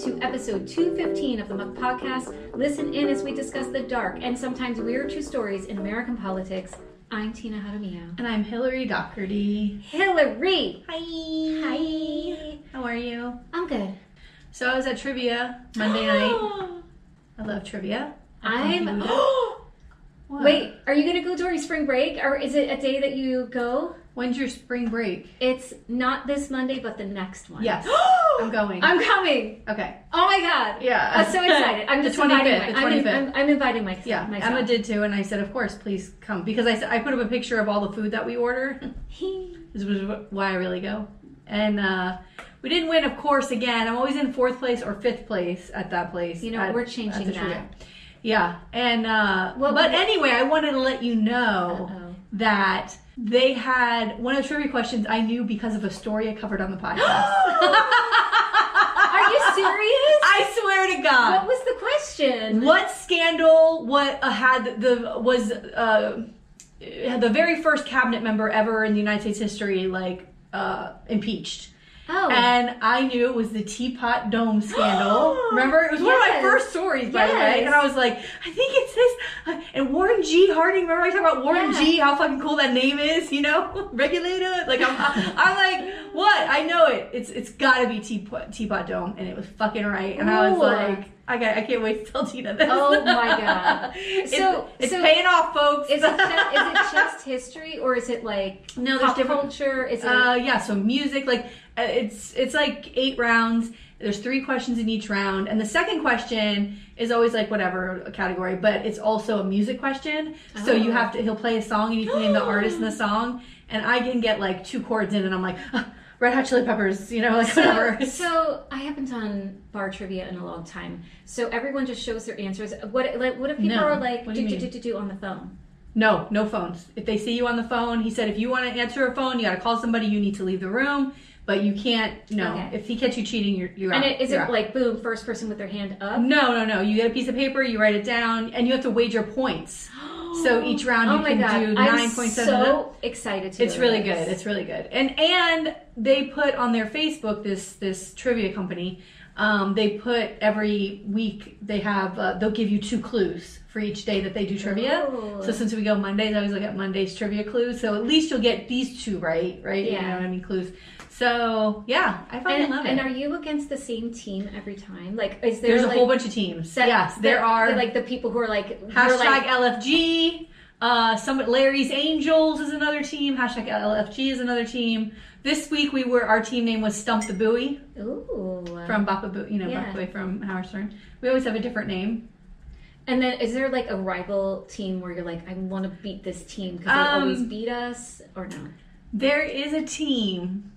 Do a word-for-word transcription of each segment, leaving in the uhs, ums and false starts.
to episode two fifteen of the Muck Podcast. Listen in as we discuss the dark and sometimes weird true stories in American politics. I'm Tina Jaramillo. And I'm Hillary Doherty. Hillary! Hi! Hi! How are you? I'm good. So I was at trivia Monday night. I love trivia. I'm... What? Wait, are you going to go during spring break? Or is it a day that you go? When's your spring break? It's not this Monday, but the next one. Yes. I'm going. I'm coming. Okay. Oh my God. Yeah. I'm so excited. I'm The just inviting twenty-fifth, my, the I'm, in, twenty-fifth. I'm, I'm inviting myself. Yeah, myself. Emma did too, and I said, of course, please come. Because I, said- I put up a picture of all the food that we order. This was why I really go. And uh, we didn't win, of course, again. I'm always in fourth place or fifth place at that place. You know, at, we're changing at the that. trivia. Yeah, and uh, Well, but but- anyway, I wanted to let you know Uh-oh. that they had one of the trivia questions I knew because of a story I covered on the podcast. Are you serious? I swear to God. What was the question? What scandal? What uh, had the was uh, had the very first cabinet member ever in the United States history like uh, impeached? Oh. And I knew it was the Teapot Dome scandal. Remember? It was one of my Yes. first stories, by the Yes. way. And I was like, I think it's this. Uh, and Warren G. Harding, remember I talked about Warren Yeah. G., how fucking cool that name is, you know? Regulator. Like, I'm, I'm like, what? I know it. It's It's gotta be Teapot, Teapot Dome. And it was fucking right. And I was Ooh. like, I got, I can't wait to tell Tina this. Oh my God. it's So- it's so- paying off, folks. Is it, just, is it just history or is it like No, there's pop different- culture? Is it Uh, yeah, so music, like, uh, it's it's like eight rounds. There's three questions in each round. And the second question is always like whatever category, but it's also a music question. So Oh. you have to, he'll play a song and you can name the artist in the song. And I can get like two chords in and I'm like, "Ah, Red Hot Chili Peppers, you know, like so, whatever. so I haven't done bar trivia in a long time. So everyone just shows their answers. What like what if people No. are like What do do, you do, mean? do, do, do on the phone? No, no phones. If they see you on the phone, he said if you want to answer a phone, you got to call somebody, you need to leave the room. But you can't, no. Okay. If he catch you cheating, you're, you're And out. it, is You're it out. like boom, first person with their hand up? No, no, no. You get a piece of paper, you write it down, and you have to wager points. So each round Oh you my can God. do I'm nine point seven. so excited to It's do really this. good. It's really good. And and they put on their Facebook this this trivia company. Um, they put every week they have uh, they'll give you two clues for each day that they do trivia. Ooh. So since we go Mondays, I always look at Mondays trivia clues. So at least you'll get these two right, right? Yeah. You know what I mean? Clues. So yeah, I fucking And, love and it. are you against the same team every time? Like, is there There's a like, whole bunch of teams. that- yes, there that- are. like the people who are like who are Hashtag like, L F G. Uh, some Larry's Angels is another team. Hashtag L F G is another team. This week we were our team name was Stump the Buoy ooh. from Bapa Booey, you know, Yeah. Bapa Booey from Howard Stern. We always have a different name. And then is there like a rival team where you're like, I want to beat this team because they Um, always beat us, or no? There is a team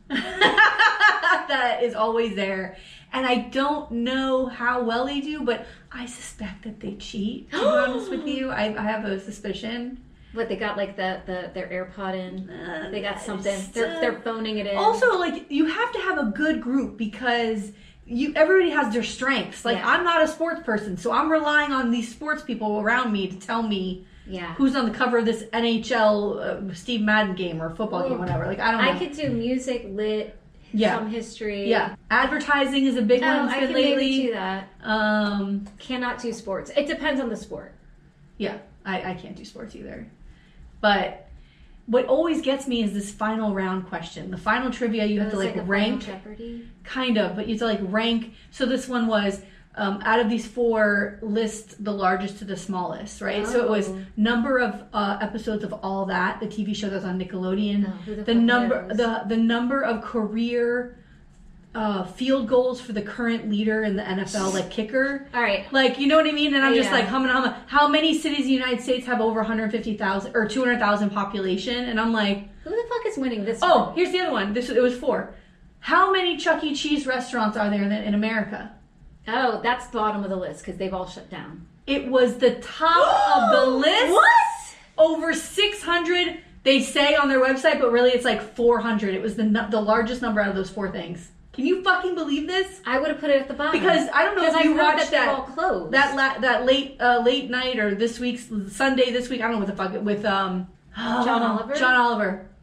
that is always there, and I don't know how well they do, but I suspect that they cheat. To be honest with you, I, I have a suspicion. But they got like the, the their AirPod in. Uh, They got something. just, They're uh, they're phoning it in. Also, like, you have to have a good group because you everybody has their strengths. Like, Yeah. I'm not a sports person, so I'm relying on these sports people around me to tell me yeah. who's on the cover of this N H L uh, Steve Madden game or football game, Ooh. whatever. Like, I don't know. I could do music, lit, Yeah. some history. Yeah, advertising is a big Oh, one I for can lately. maybe do that. Um, Cannot do sports. It depends on the sport. yeah, I, I can't do sports either. But what always gets me is this final round question. The final trivia, you have It's to like, a rank, Final Jeopardy. kind of, but you have to like rank. So this one was um, out of these four, list the largest to the smallest, right? So it was Oh. number of uh, episodes of All That, the T V show that's on Nickelodeon. Oh, who the the fuck number, knows? the the number of career uh, field goals for the current leader in the N F L, like kicker. All right. Like, you know what I mean? And I'm just Yeah. like, humming, humming. How many cities in the United States have over one hundred fifty thousand or two hundred thousand population? And I'm like, Who the fuck is winning this? oh, one? here's the other one. This it was four. How many Chuck E. Cheese restaurants are there in, in America? Oh, that's the bottom of the list because they've all shut down. It was the top of the list. What? Over six hundred. They say on their website, but really it's like four hundred. It was the nu- the largest number out of those four things. Can you fucking believe this? I would have put it at the bottom Because I don't know if I've you heard watched that they're that all closed. that la- that late uh, late night or this week's Sunday this week. I don't know what the fuck with um John Oliver? John Oliver.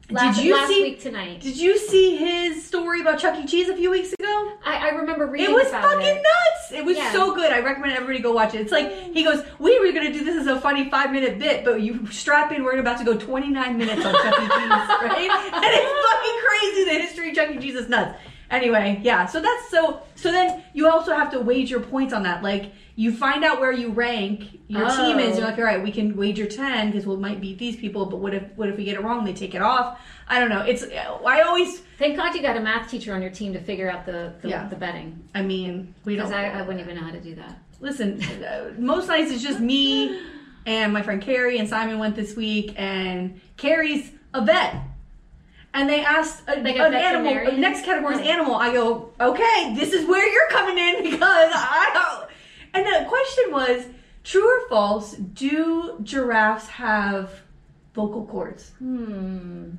Last, did you last see, week tonight. Did you see his story about Chuck E. Cheese a few weeks ago? I, I remember reading It was about fucking it. nuts. It was Yeah. so good. I recommend everybody go watch it. It's like, he goes, we were going to do this as a funny five minute bit, but you strap in, we're about to go twenty-nine minutes on Chuck E. Cheese, right? And it's fucking crazy. The history of Chuck E. Cheese is nuts. Anyway, yeah, so that's so, so then you also have to wager points on that. Like, you find out where you rank your Oh. team is. You're like, all right, we can wager ten because we might beat these people, but what if, what if we get it wrong? They take it off. I don't know. It's, I always, Thank God you got a math teacher on your team to figure out the the, Yeah. the betting. I mean, we don't. Because I, I wouldn't even know how to do that. Listen, uh, most nights it's just me and my friend Carrie, and Simon went this week, and Carrie's a vet. And they asked a, Like a an animal, veterinarian? next category is Oh. animal. I go, okay, this is where you're coming in because I don't. And the question was, true or false, do giraffes have vocal cords? Hmm.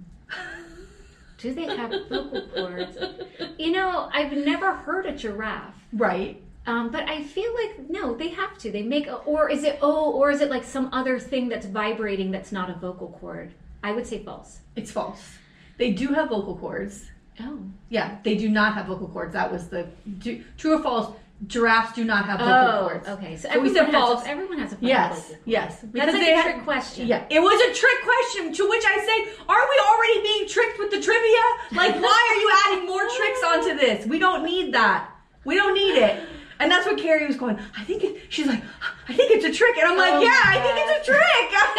Do they have vocal cords? You know, I've never heard a giraffe. Right. Um, but I feel like, no, they have to. They make, a, or is it, oh, or is it like some other thing that's vibrating that's not a vocal cord? I would say false. It's false. They do have vocal cords. Oh. Yeah, they do not have vocal cords. That was the do, true or false. Giraffes do not have vocal cords. Oh, okay. So, So we everyone said has, false. Everyone has a fucking Yes, vocal cord. yes. That's like they a had- trick question. Yeah, it was a trick question. To which I say, aren't we already being tricked with the trivia? Like, why are you adding more tricks onto this? We don't need that. We don't need it. And that's what Carrie was going, I think it, she's like, I think it's a trick. And I'm like, Oh yeah, my I think God. it's a trick.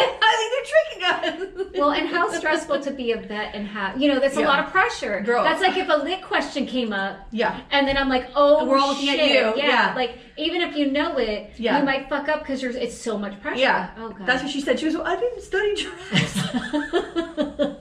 I think they're tricking us. Well, and how stressful to be a vet and have, you know, that's a Yeah. lot of pressure. Girl. That's like if a lit question came up. Yeah. And then I'm like, oh, And we're all looking shit. at you. Yeah. Yeah. Like, even if you know it, Yeah. you might fuck up because there's it's so much pressure. Yeah. Oh, God. That's what she said. She was, well, I didn't study giraffes.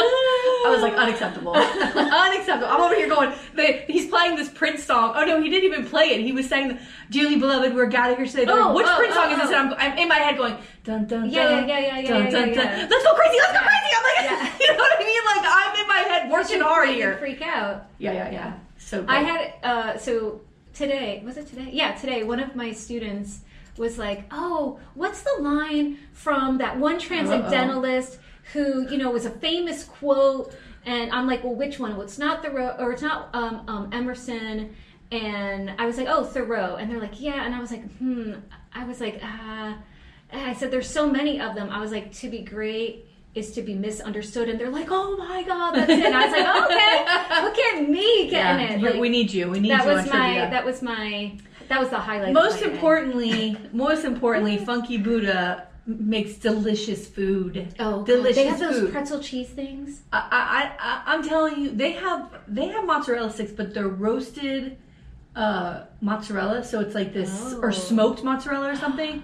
I was like, unacceptable. Unacceptable. I'm over here going, they, he's playing this Prince song. Oh, no, he didn't even play it. He was saying, Dearly Beloved, we're gathered here today. They're Oh, like, which oh, Prince song oh, is this? oh. And I'm, I'm in my head going, dun, dun, Yeah, dun. yeah, yeah, yeah, dun, yeah, dun, yeah, dun. yeah. Let's go crazy, let's go Yeah. crazy. I'm like, Yeah. you know what I mean? Like, I'm in my head working hard here. Freak out. Yeah, yeah, yeah. So good. I had, uh, so today, was it today? Yeah, today, one of my students was like, oh, what's the line from that one transcendentalist who, you know, was a famous quote? And I'm like, well, which one? Well, it's not Thoreau, or it's not um, um, Emerson. And I was like, oh, Thoreau. And they're like, yeah. And I was like, hmm. I was like, uh, I said, there's so many of them. I was like, to be great is to be misunderstood. And they're like, oh my God, that's it. And I was like, oh, okay, look at me getting yeah, it. you're- Like, we need you. We need that you was on my, trivia. that was my, that was the highlight. Most of my day. importantly, most importantly, Funky Buddha makes delicious food. Oh, God. delicious They have those food. pretzel cheese things. I, I, I, I'm telling you, they have they have mozzarella sticks, but they're roasted uh, mozzarella, so it's like this, Oh. or smoked mozzarella or something.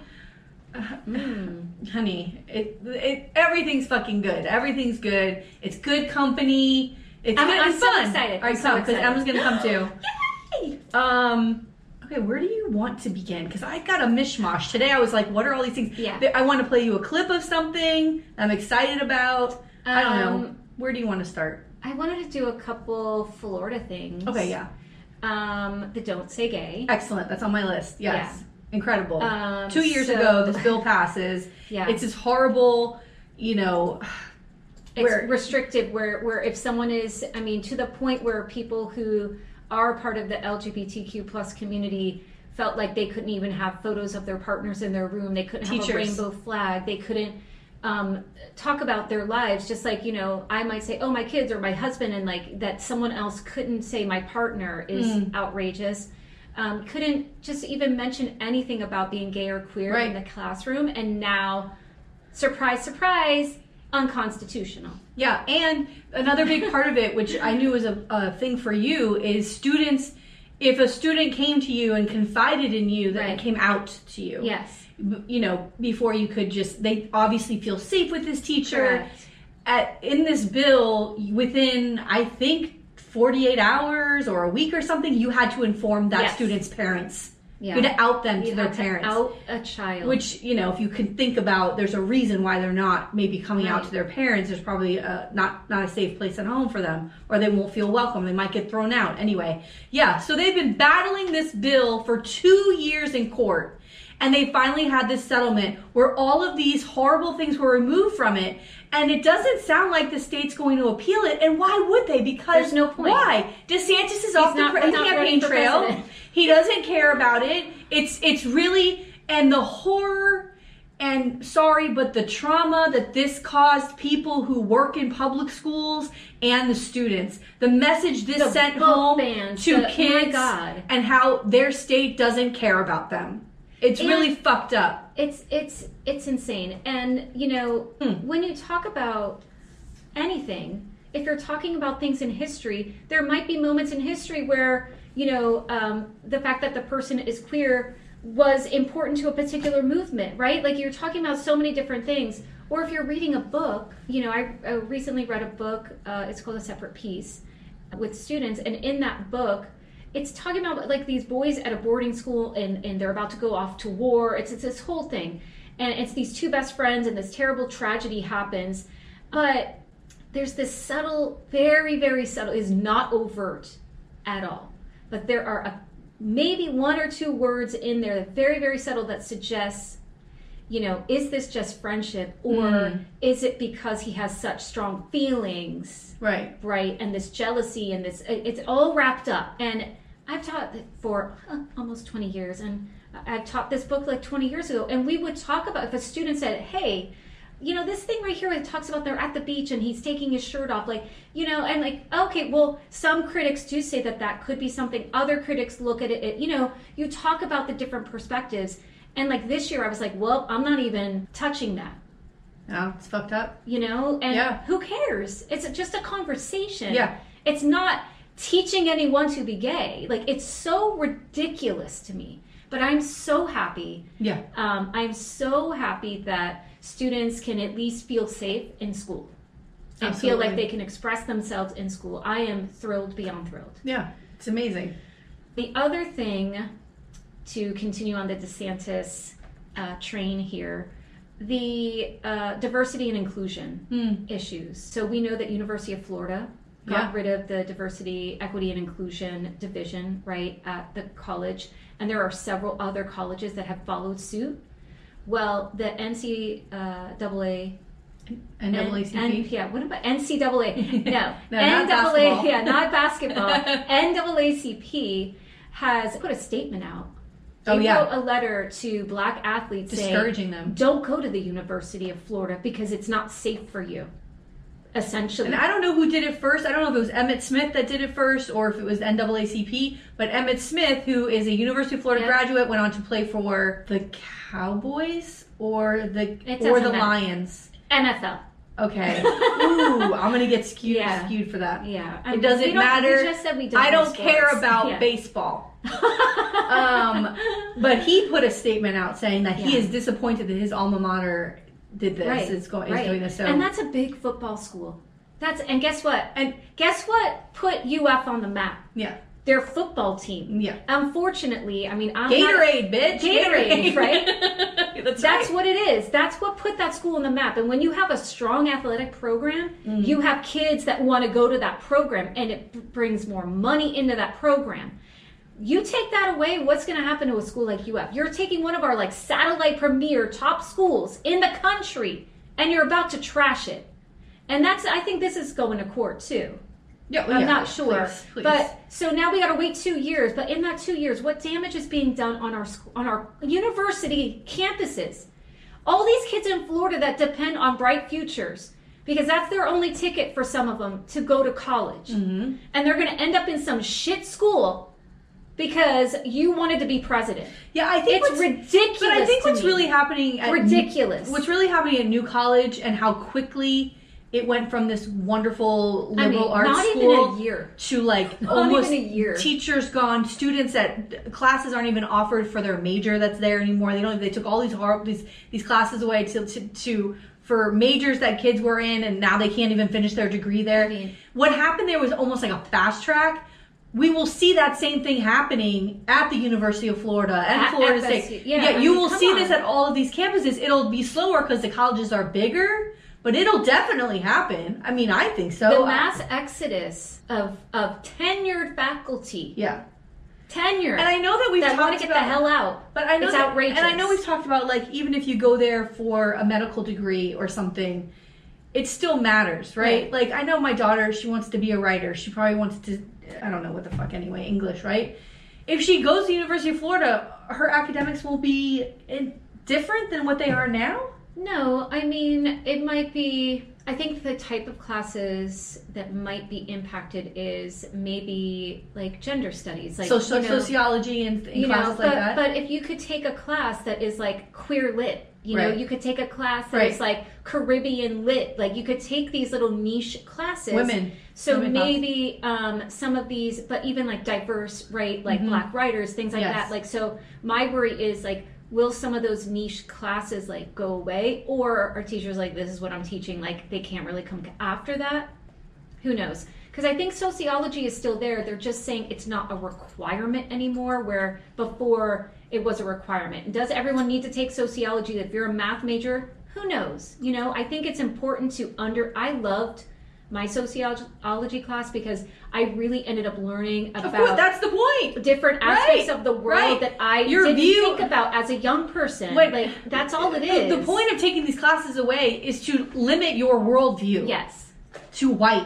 Mm. Honey, it, it everything's fucking good. Everything's good. It's good company. It's I'm- good. I'm it's so fun. excited. All right, I'm so come because excited. Emma's gonna come too. Yay! Um. Okay, where do you want to begin? Because I got a mishmash today. I was like, "What are all these things?" Yeah. I want to play you a clip of something I'm excited about. I don't know. Um, Where do you want to start? I wanted to do a couple Florida things. Okay, yeah, Um, the Don't Say Gay. excellent. That's on my list. Yes, incredible. Um, Two years so- ago, this bill passes. Yeah. It's this horrible, you know. It's where- restrictive where, where if someone is, I mean, to the point where people who are part of the L G B T Q plus community felt like they couldn't even have photos of their partners in their room. They couldn't have Teachers. a rainbow flag. They couldn't um, talk about their lives. Just like, you know, I might say, oh, my kids or my husband, and like that someone else couldn't say my partner is Mm. outrageous. Um, couldn't just even mention anything about being gay or queer Right. in the classroom. And now, surprise, surprise, unconstitutional. Yeah, and another big part of it, which I knew was a, a thing for you, is students. If a student came to you and confided in you, that Right. it came out to you. Yes. b- you know, before you could just, they obviously feel safe with this teacher. Correct. At in this bill, within I think forty-eight hours or a week or something, you had to inform that Yes. student's parents. Yeah. You had to out them You to their had to parents. out a child. Which, you know, if you can think about, there's a reason why they're not maybe coming out Right. to their parents. There's probably uh not not a safe place at home for them, or they won't feel welcome. They might get thrown out. Anyway, yeah. So they've been battling this bill for two years in court, and they finally had this settlement where all of these horrible things were removed from it. And it doesn't sound like the state's going to appeal it. And why would they? Because there's no point. Why? DeSantis is off the not, pre- not campaign trail. president. He doesn't care about it. It's it's really, and the horror, and sorry, but the trauma that this caused people who work in public schools and the students. The message this The sent book home bans, to the- kids, my God. and how their state doesn't care about them. It's And really fucked up. It's it's it's insane. And you know, Hmm. when you talk about anything, if you're talking about things in history, there might be moments in history where, you know, um, the fact that the person is queer was important to a particular movement, right? Like you're talking about so many different things. Or if you're reading a book, you know, I, I recently read a book, uh, it's called A Separate Peace, with students, and in that book, it's talking about like these boys at a boarding school and, and they're about to go off to war. It's, it's this whole thing. And it's these two best friends and this terrible tragedy happens. But there's this subtle, very, very subtle, is not overt at all. But there are a, maybe one or two words in there that very, very subtle that suggests, you know, is this just friendship or Mm. is it because he has such strong feelings? Right. Right. And this jealousy and this, it- it's all wrapped up. And I've taught for uh, almost twenty years, and I've taught this book like twenty years ago, and we would talk about, if a student said, hey, you know, this thing right here that talks about they're at the beach and he's taking his shirt off, like, you know, and like, okay, well, some critics do say that that could be something. Other critics look at it, you know, you talk about the different perspectives. And like this year I was like, well, I'm not even touching that. Oh, it's fucked up. You know, and Yeah. who cares? It's just a conversation. Yeah. It's not teaching anyone to be gay. Like, it's so ridiculous to me. But I'm so happy. Yeah. Um, I'm so happy that students can at least feel safe in school and Absolutely. feel like they can express themselves in school. I am thrilled beyond thrilled. Yeah. It's amazing. The other thing, to continue on the DeSantis uh, train here, the uh, diversity and inclusion Hmm. issues. So we know that University of Florida got Yeah. rid of the diversity, equity, and inclusion division, right, at the college. And there are several other colleges that have followed suit. Well, the N C double A N double A C P? N- yeah, what about N C double A? No, No, not N double A, basketball. yeah, not basketball. N double A C P has put a statement out. They Oh, yeah. wrote a letter to black athletes Discouraging saying, them. don't go to the University of Florida because it's not safe for you, essentially. And I don't know who did it first. I don't know if it was Emmett Smith that did it first or if it was N double A C P. But Emmett Smith, who is a University of Florida Yeah. graduate, went on to play for the Cowboys or the It or doesn't the matter. Lions. N F L. Okay. Ooh, I'm gonna get skewed Yeah. skewed for that. Yeah. It doesn't we don't- matter. We just said we don't I do don't care sports. about Yeah. baseball. um, but he put a statement out saying that he Yeah. is disappointed that his alma mater did this. Right, Is, go, is right. doing this. So And that's a big football school. That's and guess what? And guess what put U F on the map? yeah, Their football team. yeah. Unfortunately, I mean, I'm Gatorade, bitch. not, Gatorade, right? That's, That's right. what it is. That's what put that school on the map. And when you have a strong athletic program, Mm. you have kids that want to go to that program, and it b- brings more money into that program. You take that away, what's going to happen to a school like U F? You're taking one of our like satellite premier top schools in the country, and you're about to trash it. And that's, I think this is going to court too. Yeah, well, I'm yeah, not sure, please, please. but so now we got to wait two years. But in that two years, what damage is being done on our school, on our university campuses? All these kids in Florida that depend on bright futures, because that's their only ticket for some of them to go to college, Mhm. and they're going to end up in some shit school because you wanted to be president. yeah, I think It's what's, ridiculous. But I think to what's me. really happening at ridiculous. What's really happening at New College and how quickly it went from this wonderful I liberal mean, arts not school even a year. to like Not almost even a year. teachers gone, students that classes aren't even offered for their major that's there anymore. They don't. They took all these horrible these these classes away to to. to for majors that kids were in, and now they can't even finish their degree there. I mean- what happened there was almost like a fast track. We will see that same thing happening at the University of Florida and At Florida F S U. State. Yeah, I you mean, will come see on. this at all of these campuses. It'll be slower because the colleges are bigger, but it'll definitely happen. I mean, I think so. The mass exodus of of tenured faculty. Yeah. tenure. And I know that we've that talked want to get about, the hell out. But I know it's that, outrageous. And I know we've talked about, like, even if you go there for a medical degree or something, it still matters, right? right? Like, I know my daughter, she wants to be a writer. She probably wants to, I don't know what the fuck anyway, English, right? If she goes to the University of Florida, her academics will be in, different than what they are now? No, I mean, it might be... I think the type of classes that might be impacted is maybe like gender studies, like so, so you know, sociology and, and you classes know, like but, that. But if you could take a class that is like queer lit, you know, right. you could take a class that right. is like Caribbean lit, like you could take these little niche classes. Women. So Women maybe um, some of these, but even like diverse, right, like mm-hmm. Black writers, things like yes. that. Like so, my worry is like, will some of those niche classes like go away, or are teachers like, this is what I'm teaching, like they can't really come after that? Who knows? Because I think sociology is still there. They're just saying it's not a requirement anymore, where before it was a requirement. And does everyone need to take sociology? If you're a math major, who knows? You know, I think it's important to under, I loved my sociology class because I really ended up learning about of course, that's the point. different aspects right. of the world right. that I Your didn't view, think about as a young person. When, like that's all it the, is. The point of taking these classes away is to limit your worldview. Yes. To white.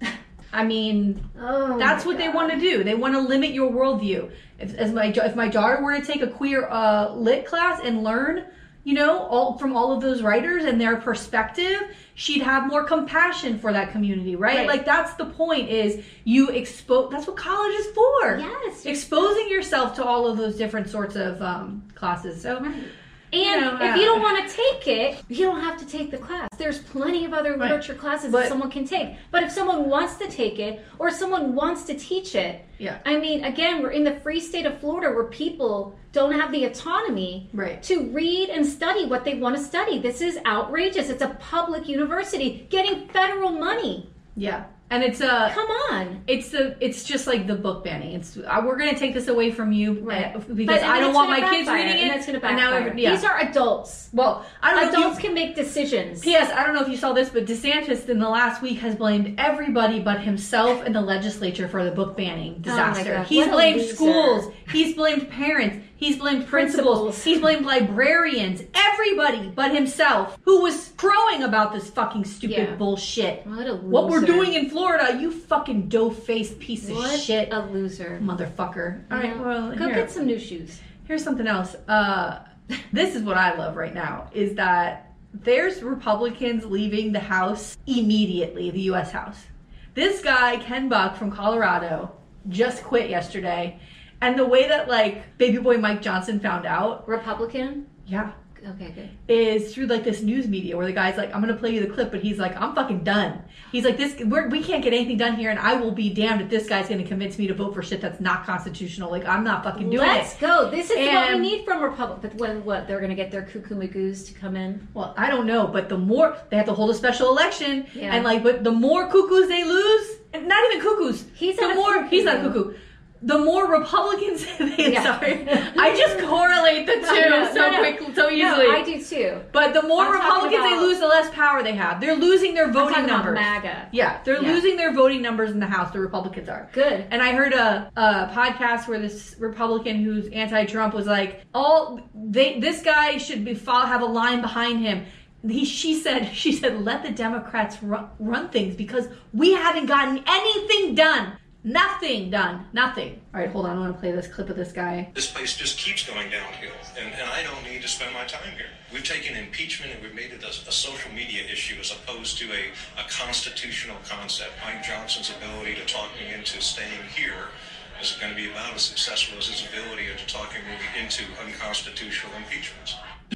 I mean, oh that's what God. They want to do. They want to limit your worldview. If, as my if my daughter were to take a queer uh, lit class and learn, you know, all from all of those writers and their perspective, she'd have more compassion for that community, right? right. Like that's the point. Is you expose. That's what college is for. Yes, exposing yourself to all of those different sorts of um, classes. So. Right. And you know, if you don't want to take it, you don't have to take the class. There's plenty of other literature right. classes but, that someone can take. But if someone wants to take it, or someone wants to teach it, yeah. I mean, again, we're in the free state of Florida where people don't have the autonomy right. to read and study what they want to study. This is outrageous. It's a public university getting federal money. Yeah. And it's a come on. It's the it's just like the book banning. It's uh, we're gonna take this away from you right. uh, because but, I don't want my backfire, kids reading it. And that's gonna backfire. Now, yeah. These are adults. Well, I don't adults know if you, can make decisions. P S I don't know if you saw this, but DeSantis in the last week has blamed everybody but himself and the legislature for the book banning disaster. Oh He's blamed schools. He's blamed parents. He's blamed principals. principals. He's blamed librarians. Everybody but himself, who was crowing about this fucking stupid yeah. bullshit. What a loser. What we're doing in Florida, you fucking dough-faced piece of what shit. a loser. Motherfucker. All yeah. right, well, go here. get some new shoes. Here's something else. Uh, this is what I love right now, is that there's Republicans leaving the House immediately, the U S House. This guy, Ken Buck from Colorado, just quit yesterday. And the way that, like, baby boy Mike Johnson found out. Republican? Yeah. Okay, good. Is through, like, this news media where the guy's like, I'm going to play you the clip, but he's like, I'm fucking done. He's like, this, we're, we can't get anything done here, and I will be damned if this guy's going to convince me to vote for shit that's not constitutional. Like, I'm not fucking doing Let's it. Let's go. This is and, what we need from Republic. But when, what, they're going to get their cuckoo magoos to come in? Well, I don't know, but the more, they have to hold a special election, yeah. and, like, but the more cuckoos they lose, and not even cuckoos. He's the not more, a cuckoo. He's not a cuckoo. The more Republicans, they, yeah. sorry, I just correlate the two no, so no, no. quickly, so easily. No, I do too. But the more I'm Republicans about, they lose, the less power they have. They're losing their voting I'm numbers. About MAGA. Yeah, they're yeah. losing their voting numbers in the House. The Republicans are good. And I heard a, a podcast where this Republican who's anti-Trump was like, "All they, this guy should be have a line behind him." He, she said, she said, "Let the Democrats run, run things because we haven't gotten anything done." Nothing done. Nothing. All right, hold on. I want to play this clip of this guy. This place just keeps going downhill, and, and I don't need to spend my time here. We've taken impeachment and we've made it a, a social media issue as opposed to a, a constitutional concept. Mike Johnson's ability to talk me into staying here is going to be about as successful as his ability to talking me into unconstitutional impeachments.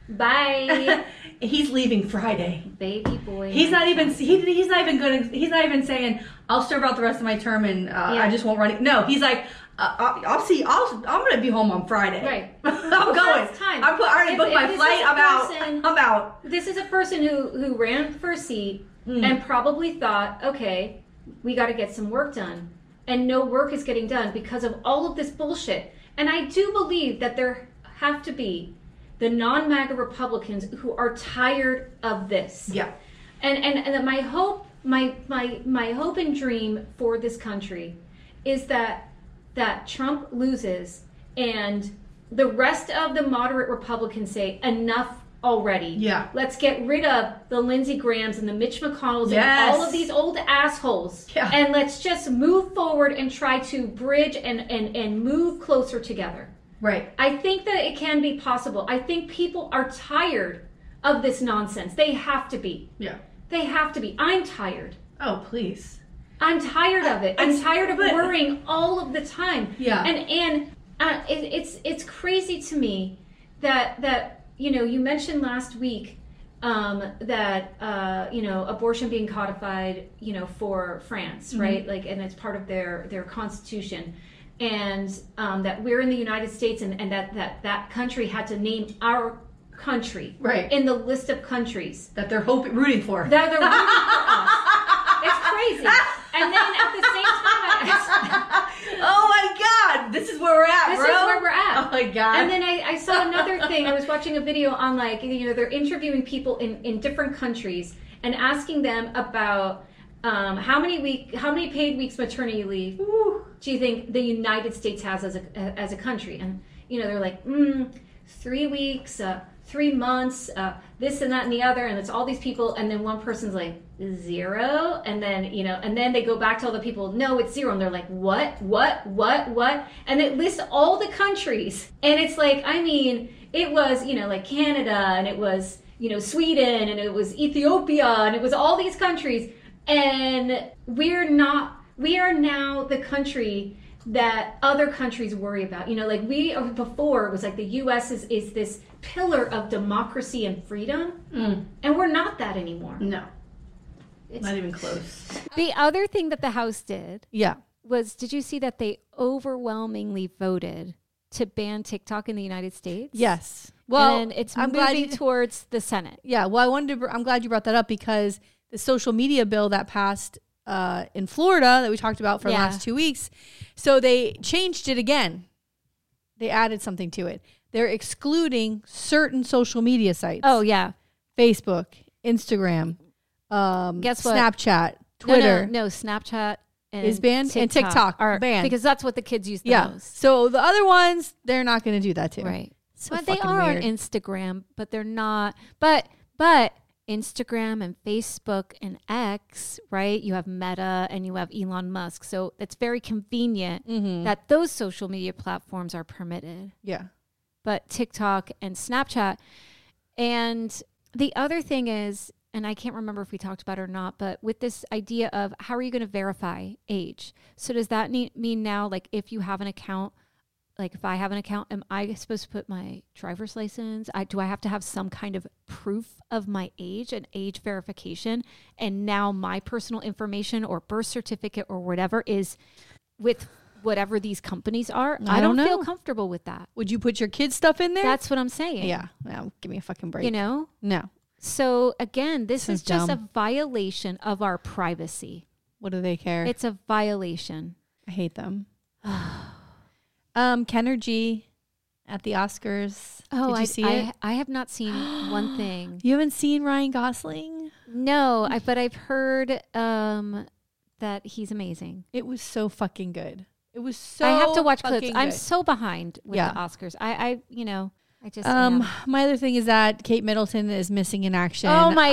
Bye. He's leaving Friday. Baby boy. He's not even. He, he's not even going to. He's not even saying, "I'll serve out the rest of my term and uh, yeah. I just won't run it." No, he's like, uh, I'll, "I'll see. I'll. I'm going to be home on Friday. Right. I'm well, going. Time. I, put, I already if, booked if my flight. I'm person, out. I'm out." This is a person who who ran for a seat mm. and probably thought, "Okay, we got to get some work done," and no work is getting done because of all of this bullshit. And I do believe that there have to be the non-MAGA Republicans who are tired of this. Yeah. And and, and my hope, my my my hope and dream for this country is that that Trump loses and the rest of the moderate Republicans say enough already. Yeah. Let's get rid of the Lindsey Grahams and the Mitch McConnells Yes. and all of these old assholes. Yeah. And let's just move forward and try to bridge and, and, and move closer together. Right. I think that it can be possible. I think people are tired of this nonsense. They have to be. Yeah. They have to be. I'm tired. Oh, please. I'm tired of it. I'm It's- tired of but- worrying all of the time. Yeah. And and uh, it, it's it's crazy to me that that you know you mentioned last week um, that uh, you know abortion being codified you know for France, Mm-hmm. right? Like, and it's part of their their constitution, and um, that we're in the United States, and, and that that that country had to name our country Right. in the list of countries That they're hoping, rooting for. that they're rooting for us. It's crazy. And then at the same time, Oh my God! This is where we're at, this bro. is where we're at. Oh my God! And then I, I saw another thing. I was watching a video on like, you know, they're interviewing people in, in different countries and asking them about um, how many week, how many paid weeks maternity leave Ooh. do you think the United States has as a as a country? And you know, they're like, mm, three weeks, uh, three months, uh, this and that and the other, and it's all these people, and then one person's like zero, and then you know, and then they go back to all the people, no, it's zero, and they're like, what, what, what, what, and it lists all the countries, and it's like, I mean, it was you know like Canada, and it was you know Sweden, and it was Ethiopia, and it was all these countries, and we're not, we are now the country that other countries worry about. You know, like we before it was like the U S is is this pillar of democracy and freedom, Mm. and we're not that anymore. No, It's, not even close. The other thing that the House did Yeah. was, did you see that they overwhelmingly voted to ban TikTok in the United States? Yes. Well, and it's I'm moving glad you, towards the Senate. Yeah. Well, I wanted to. br- I'm glad you brought that up because the social media bill that passed uh, in Florida that we talked about for Yeah. the last two weeks. So they changed it again. They added something to it. They're excluding certain social media sites. Oh, yeah. Facebook, Instagram, um, Guess what? Snapchat, No, Twitter. No, no, Snapchat and Is banned? And TikTok are banned. because that's what the kids use the Yeah. most. So the other ones, they're not going to do that too. Right. So But they fucking are weird. on Instagram, but they're not. But but Instagram and Facebook and X, right? You have Meta and you have Elon Musk. So it's very convenient Mhm. that those social media platforms are permitted. Yeah. But TikTok and Snapchat. And the other thing is, and I can't remember if we talked about it or not, but with this idea of how are you going to verify age? So does that ne- mean now, like if you have an account, like if I have an account, am I supposed to put my driver's license? I, do I have to have some kind of proof of my age and age verification? And now my personal information or birth certificate or whatever is with whatever these companies are. I I don't, don't feel know. comfortable with that. Would you put your kids' stuff in there? That's what I'm saying. yeah. No, give me a fucking break. You know? No. So again, this This is is just dumb. a violation of our privacy. What do they care? It's a violation. I hate them. um, Kennergy at the Oscars. Oh, Did you I, see I, it? I have not seen one thing. You haven't seen Ryan Gosling? No, I, but I've heard um, that he's amazing. It was so fucking good. It was so. I have to watch clips. fucking I'm good. so behind with Yeah. the Oscars. I, I, you know, I just Um, am. my other thing is that Kate Middleton is missing in action. Oh my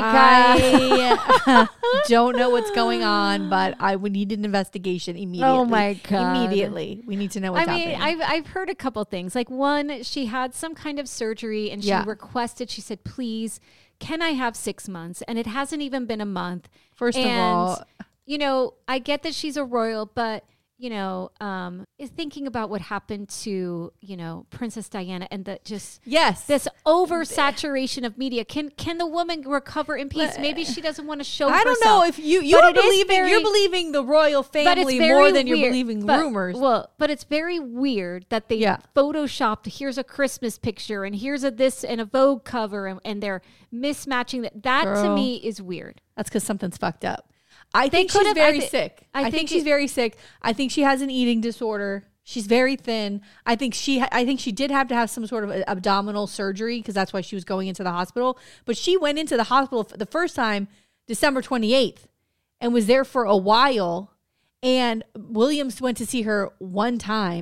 I don't know what's going on, but I would need an investigation immediately. Oh my God. Immediately, we need to know what's I mean, happening. I've I've heard a couple things. Like one, she had some kind of surgery and she Yeah. requested. She said, "Please, can I have six months?" And it hasn't even been a month. First and, of all, you know, I get that she's a royal, but you know, um, is thinking about what happened to you know Princess Diana and the just yes, this oversaturation of media. Can can the woman recover in peace? But- Maybe she doesn't want to show. I don't herself. know if you you're But it is believing very- you're believing the royal But it's family very more than you're weird. believing But- rumors. Well, but it's very weird that they Yeah. photoshopped. Here's a Christmas picture, and here's a this and a Vogue cover, and, and they're mismatching that. That to Girl. me is weird. That's because something's fucked up. I They think she's could've- I very thi- sick. I I, think, think she's it- very sick. I think she has an eating disorder. She's very thin. I think she. Ha- I think she did have to have some sort of a- abdominal surgery because that's why she was going into the hospital. But she went into the hospital f- the first time December twenty-eighth and was there for a while. And Williams went to see her one time.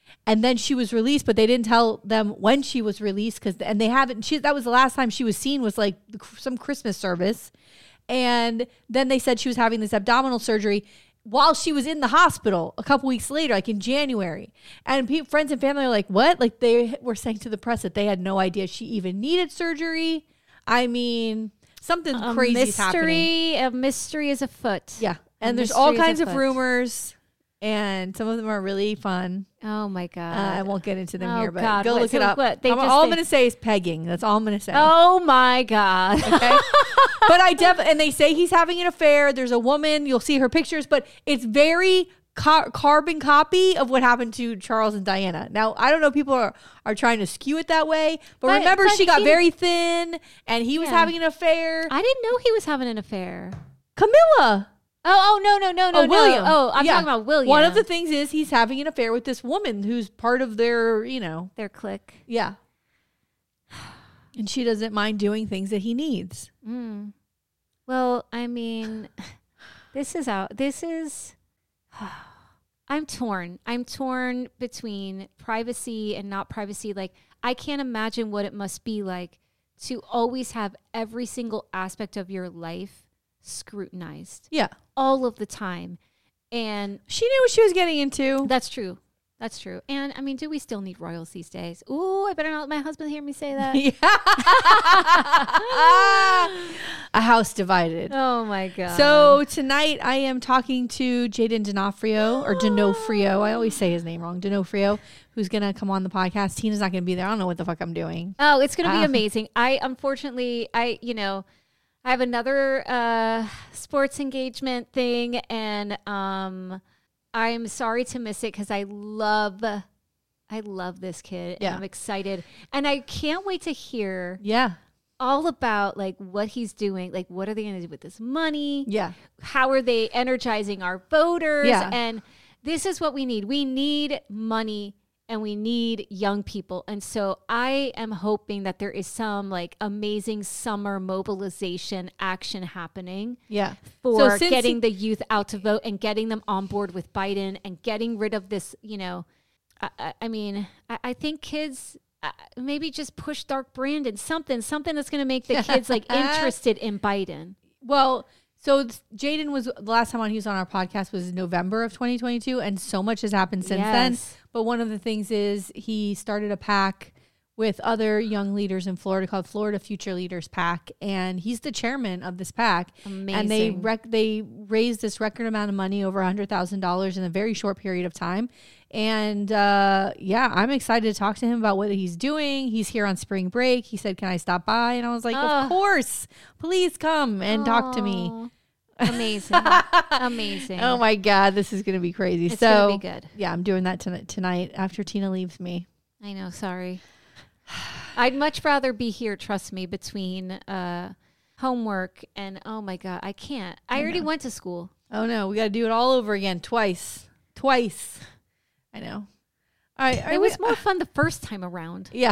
And then she was released, but they didn't tell them when she was released because, and they haven't. She that was the last time she was seen was like some Christmas service, and then they said she was having this abdominal surgery while she was in the hospital a couple weeks later, like in January. And pe- friends and family are like, "What?" Like they were saying to the press that they had no idea she even needed surgery. I mean, something A crazy is happening. mystery, a mystery is afoot. Yeah, A and there's all mystery is kinds of afoot. rumors, and some of them are really fun. Oh my god! Uh, I won't get into them Oh, here, but God. go What- look so it up. what? They I'm- just- all I'm they- going to say is pegging. That's all I'm going to say. Oh my god! Okay. But I definitely, and they say he's having an affair. There's a woman. You'll see her pictures, but it's very car- carbon copy of what happened to Charles and Diana. Now, I don't know. People are, are trying to skew it that way, but, But- remember, but she got he- very thin, and he was Yeah. having an affair. I didn't know he was having an affair. Camilla. Oh, oh no, no, no, no, Oh, William. no. Oh, I'm Yeah. talking about William. One of the things is he's having an affair with this woman who's part of their, you know, their clique. yeah. And she doesn't mind doing things that he needs. Mm. Well, I mean, this is out. This is. I'm torn. I'm torn between privacy and not privacy. Like, I can't imagine what it must be like to always have every single aspect of your life scrutinized Yeah. all of the time. And She knew what she was getting into. that's true. That's true. And I mean, do we still need royals these days? Ooh, I better not let my husband hear me say that. A house divided. Oh my God. So tonight I am talking to Jaden D'Onofrio or D'Onofrio. I always say his name wrong. D'Onofrio, who's going to come on the podcast. Tina's not going to be there. I don't know what the fuck I'm doing. Oh, it's going to be Uh, amazing. I unfortunately, I, you know, I have another uh, sports engagement thing, and um, I'm sorry to miss it because I love, I love this kid. Yeah. And I'm excited, and I can't wait to hear Yeah. all about like what he's doing. Like, what are they going to do with this money? Yeah. How are they energizing our voters? Yeah. And this is what we need. We need money. And we need young people. And so I am hoping that there is some like amazing summer mobilization action happening Yeah. for So since getting he- the youth out to vote and getting them on board with Biden and getting rid of this, you know, I, I, I mean, I, I think kids uh, maybe just push Dark Brandon, something, something that's going to make the kids like interested in Biden. Well, so th- Jaden was the last time on he was on our podcast was November of twenty twenty-two, and so much has happened since then. Yes. But one of the things is he started a PAC with other young leaders in Florida called Florida Future Leaders PAC, and he's the chairman of this PAC. And they Amazing. rec- they raised this record amount of money, over one hundred thousand dollars in a very short period of time. And uh, yeah, I'm excited to talk to him about what he's doing. He's here on spring break. He said, "Can I stop by?" And I was like, Oh. "Of course, please come and talk to me." Aw. Amazing. Amazing. Oh my God, this is going to be crazy. It's so gonna be good. yeah, I'm doing that tonight, tonight after Tina leaves me. I know, sorry. I'd much rather be here, trust me, between uh, homework and oh my God, I can't. I, I already know. went to school. Oh no, we got to do it all over again twice. Twice. I know. All right. are It we- was more fun the first time around. Yeah.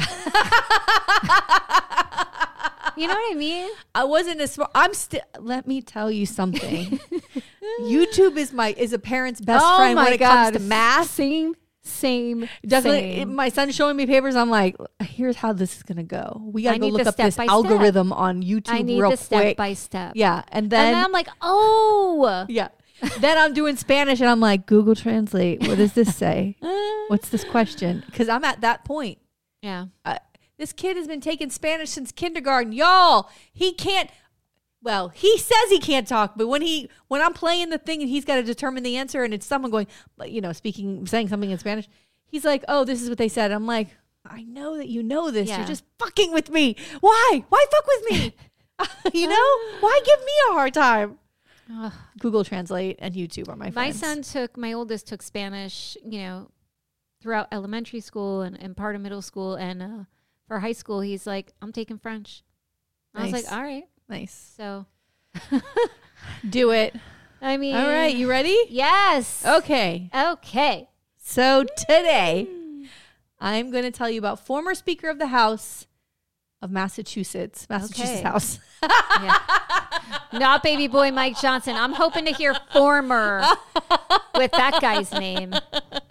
You know what I mean? I wasn't as smart. I'm still, let me tell you something. YouTube is my, is a parent's best Oh friend my when it God. comes to math. Same, same, Definitely. same. My son's showing me papers. I'm like, here's how this is going to go. We got I to go need look the up this step by algorithm on YouTube I need real the step quick. by step. Yeah. And And then, then I'm like, oh. yeah. Then I'm doing Spanish and I'm like, Google Translate. What does this say? What's this question? Because I'm at that point. Yeah. Uh, this kid has been taking Spanish since kindergarten. Y'all, he can't. Well, he says he can't talk, but when he when I'm playing the thing and he's got to determine the answer, and it's someone going, you know, speaking, saying something in Spanish, he's like, "Oh, this is what they said." I'm like, "I know that you know this. Yeah. You're just fucking with me. Why? Why fuck with me? You know? Why give me a hard time?" Ugh. Google Translate and YouTube are my My friends. son took, my oldest took Spanish, you know, throughout elementary school and, and part of middle school. And uh, for high school, he's like, I'm taking French. I was Nice. like, all right. Nice. So, Do it. I mean, All right, you ready? Yes. Okay. Okay. So today, I'm going to tell you about former Speaker of the House of Massachusetts, Massachusetts Okay. House. Yeah. Not baby boy Mike Johnson. I'm hoping to hear former with that guy's name.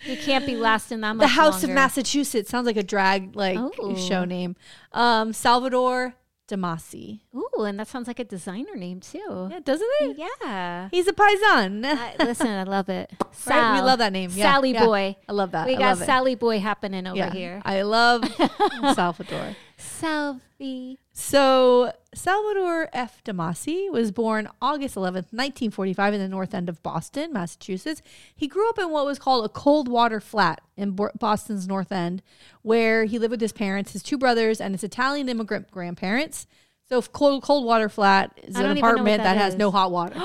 You can't be lasting that much The House longer. of Massachusetts sounds like a drag like Oh. show name. Um, Salvador Damasi. Ooh, and that sounds like a designer name too. Yeah, doesn't it? Yeah. He's a paisan. I, listen, I love it. Right? Sal. We love that name. Yeah, Sally yeah. Boy. I love that. We I got love it. Sally Boy happening over Yeah, here. I love Salvador. Salvi. So Salvador F. Damasi was born August eleventh, nineteen forty-five in the north end of Boston, Massachusetts. He grew up in what was called a cold water flat in Bo- Boston's north end, where he lived with his parents, his two brothers, and his Italian immigrant grandparents. So if cold, cold water flat is I an don't even know apartment what that, that has is. no hot water.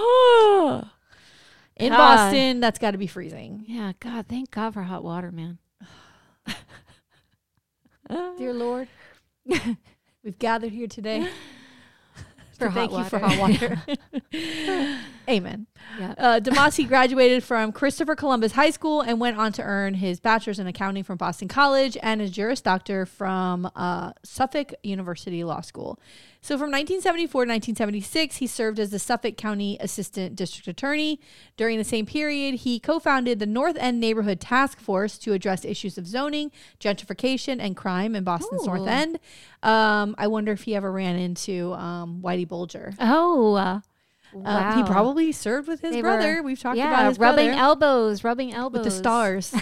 In God. Boston, that's got to be freezing. Yeah, God, thank God for hot water, man. Dear Lord, we've gathered here today For to thank hot you for water. hot water. Amen. Yeah. Uh, Damasi graduated from Christopher Columbus High School and went on to earn his bachelor's in accounting from Boston College and his Juris Doctor from uh, Suffolk University Law School. So from nineteen seventy-four to nineteen seventy-six, he served as the Suffolk County Assistant District Attorney. During the same period, he co-founded the North End Neighborhood Task Force to address issues of zoning, gentrification, and crime in Boston's Ooh. North End. Um, I wonder if he ever ran into um, Whitey Bulger. Oh, uh, Uh, wow. he probably served with his They brother. were- We've talked yeah, about his rubbing brother. elbows, rubbing elbows With the stars.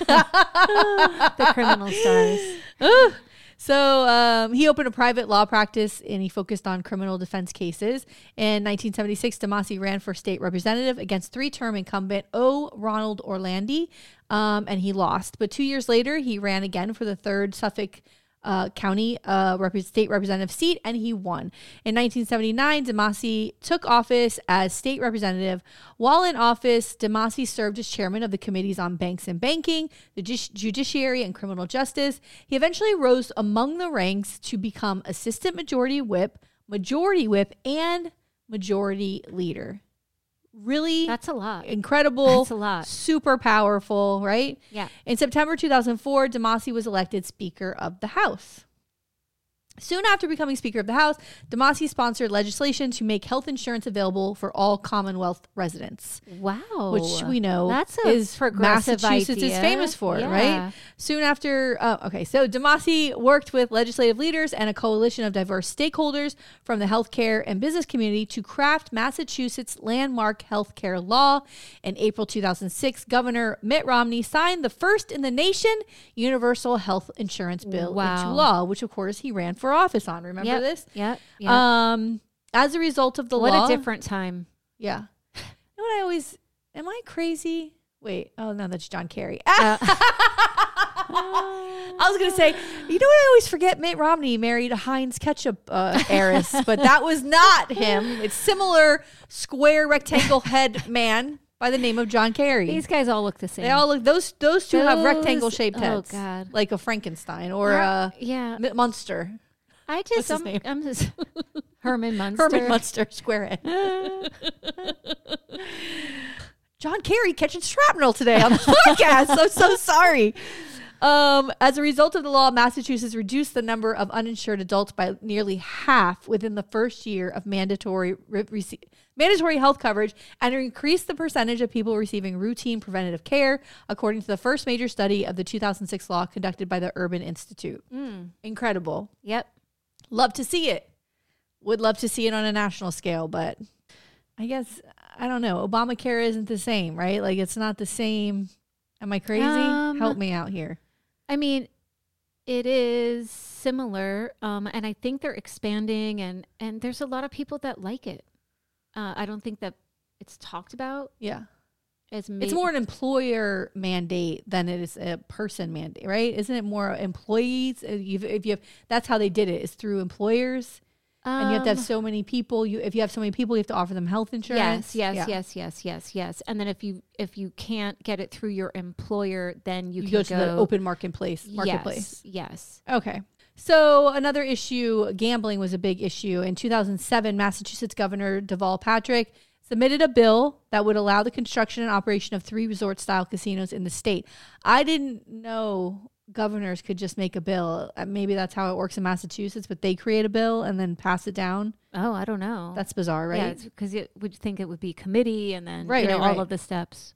the criminal stars. Ooh. So um, he opened a private law practice and he focused on criminal defense cases. In nineteen seventy-six, Damasi ran for state representative against three-term incumbent O. Ronald Orlandi, um, and he lost. But two years later, he ran again for the third Suffolk uh, County uh, rep- state representative seat, and he won. In nineteen seventy-nine, Damasi took office as state representative. While in office, Damasi served as chairman of the committees on banks and banking, the ju- judiciary, and criminal justice. He eventually rose among the ranks to become assistant majority whip, majority whip, and majority leader. Really That's a lot. incredible. That's a lot. Super powerful, right? Yeah. In September two thousand four, Damasi was elected Speaker of the House. Soon after becoming Speaker of the House, Damasi sponsored legislation to make health insurance available for all Commonwealth residents, Wow. which we know That's a is progressive Massachusetts is idea. famous for, Yeah. right? Soon after, uh, okay, so Damasi worked with legislative leaders and a coalition of diverse stakeholders from the healthcare and business community to craft Massachusetts' landmark healthcare law. In April two thousand six, Governor Mitt Romney signed the first in the nation universal health insurance bill Wow. into law, which of course he ran for office on. Remember Yep. this? Yep. Yep. Um, as a result of the what law, a different time. yeah. You know what I always, am I crazy? Wait, oh no, that's John Kerry. Uh, I was gonna say, you know what I always forget? Mitt Romney married a Heinz ketchup uh, heiress, but that was not him. It's similar square rectangle head man by the name of John Kerry. These guys all look the same. They all look those those two have Those- rectangle shaped oh, heads. God. Like a Frankenstein or a yeah. M- Munster. I just, What's his I'm, name? I'm just Herman Munster. Herman Munster square head. John Kerry catching shrapnel today on the podcast. I'm so sorry. Um, as a result of the law, Massachusetts reduced the number of uninsured adults by nearly half within the first year of mandatory re- rece- mandatory health coverage and increased the percentage of people receiving routine preventative care, according to the first major study of the two thousand six law conducted by the Urban Institute. Mm. Incredible. Yep. Love to see it. Would love to see it on a national scale, but I guess, I don't know. Obamacare isn't the same, right? Like, it's not the same. Am I crazy? Um, Help me out here. I mean, it is similar, um, and I think they're expanding, and and there's a lot of people that like it. Uh, I don't think that it's talked about Yeah. as ma- It's more an employer mandate than it is a person mandate, right? Isn't it more employees? If you if you have, that's how they did it, is through employers. And you have to have Um, so many people. You if you have so many people, you have to offer them health insurance. Yes, yes, Yeah. yes, yes, yes, yes. And then if you if you can't get it through your employer, then you, You can go to the open marketplace. Marketplace. Yes, yes. Okay. So another issue, gambling was a big issue. In two thousand seven, Massachusetts Governor Deval Patrick submitted a bill that would allow the construction and operation of three resort-style casinos in the state. I didn't know governors could just make a bill. Uh, Maybe that's how it works in Massachusetts, but they create a bill and then pass it down. Oh, I don't know. That's bizarre, right? Yeah, because it would think it would be committee and then Right, you know right, all right. of the steps.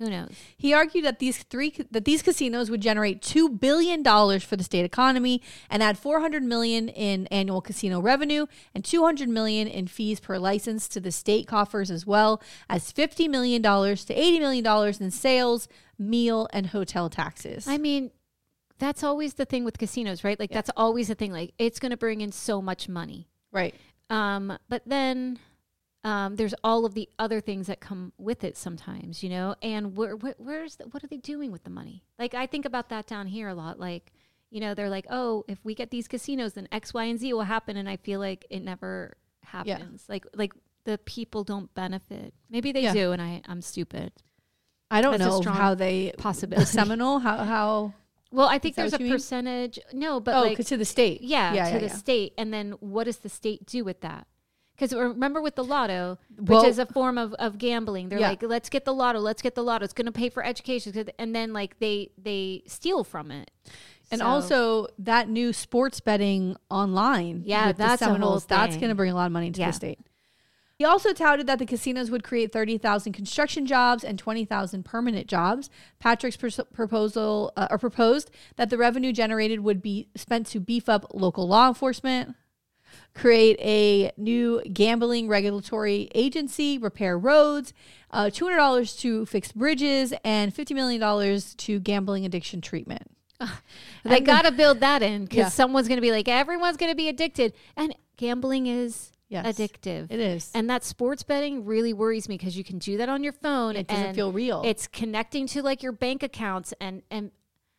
Who knows? He argued that these three that these casinos would generate two billion dollars for the state economy and add four hundred million dollars in annual casino revenue and two hundred million dollars in fees per license to the state coffers, as well as fifty million dollars to eighty million dollars in sales, meal, and hotel taxes. I mean, that's always the thing with casinos, right? Like Yeah. that's always the thing. Like it's going to bring in so much money. Right. Um, but then um, there's all of the other things that come with it sometimes, you know, and where, where, where's the, what are they doing with the money? Like, I think about that down here a lot. Like, you know, they're like, oh, if we get these casinos, then X, Y, and Z will happen. And I feel like it never happens. Yeah. Like, like the people don't benefit. Maybe they yeah. do. And I, I'm stupid. I don't That's know how they possibility. The Seminole, how, how, well, I think there's a percentage. Mean? No, but oh, like to the state. Yeah, yeah to yeah, the yeah. state. And then what does the state do with that? Because remember with the lotto, which well, is a form of, of gambling, they're yeah. like, let's get the lotto, let's get the lotto. It's going to pay for education. And then like they, they steal from it. And so. also that new sports betting online. Yeah, with that's the Seminoles, a whole that's thing. going to bring a lot of money into yeah. the state. He also touted that the casinos would create thirty thousand construction jobs and twenty thousand permanent jobs. Patrick's pr- proposal uh, or proposed that the revenue generated would be spent to beef up local law enforcement, create a new gambling regulatory agency, repair roads, uh, two hundred dollars to fix bridges, and fifty million dollars to gambling addiction treatment. They got to build that in because Yeah. someone's going to be like, everyone's going to be addicted. And gambling is Yes, addictive. It is. And that sports betting really worries me because you can do that on your phone. It doesn't and feel real. It's connecting to like your bank accounts. And, and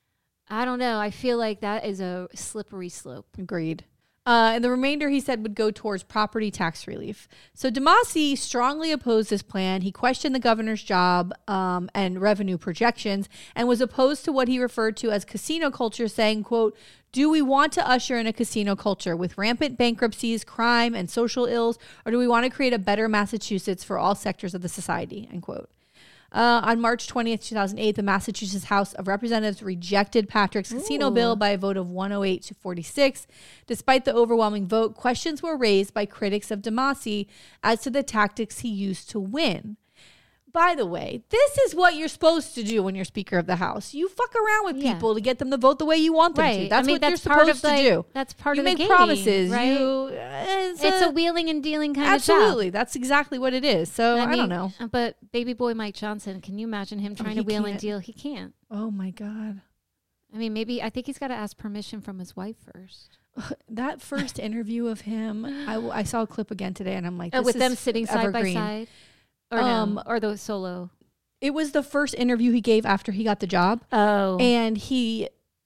I don't know. I feel like that is a slippery slope. Agreed. Uh, and the remainder, he said, would go towards property tax relief. So Demasi strongly opposed this plan. He questioned the governor's job um, and revenue projections and was opposed to what he referred to as casino culture, saying, quote, do we want to usher in a casino culture with rampant bankruptcies, crime, and social ills, or do we want to create a better Massachusetts for all sectors of the society, end quote. Uh, on March twentieth, two thousand eight, the Massachusetts House of Representatives rejected Patrick's Ooh. casino bill by a vote of one oh eight to forty-six. Despite the overwhelming vote, questions were raised by critics of Demasi as to the tactics he used to win. By the way, this is what you're supposed to do when you're Speaker of the House. You fuck around with Yeah. people to get them to vote the way you want them Right. to. That's I mean, what that's you're part supposed of, like, to do. That's part you of the make game, promises. right? You, it's, It's a, a wheeling and dealing kind absolutely. of job. That's exactly what it is. So I, mean, don't know. But baby boy Mike Johnson, can you imagine him trying he to wheel and can't. deal? He can't. Oh my God. I mean, maybe I think he's got to ask permission from his wife first. That first interview of him, I, I saw a clip again today, and I'm like, Oh, this with is them sitting evergreen. side by side, or Um, no, or the solo. It was the first interview he gave after he got the job. Oh, And he,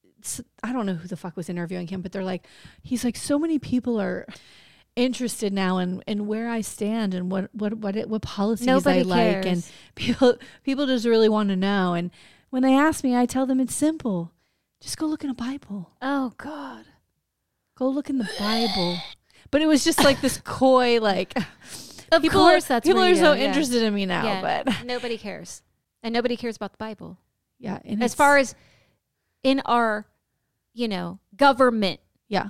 I don't know who the fuck was interviewing him, but they're like, he's like, so many people are interested now in, in where I stand and what what what it, what policies Nobody I like, cares. and people people just really want to know. And when they ask me, I tell them it's simple. Just go look in a Bible. oh God. Go look in the Bible. But it was just like this coy, like, Of people, course, that's people where are you so go, yeah. interested in me now. Yeah, But nobody cares, and nobody cares about the Bible. yeah, and As it's- far as in our, you know, government. yeah.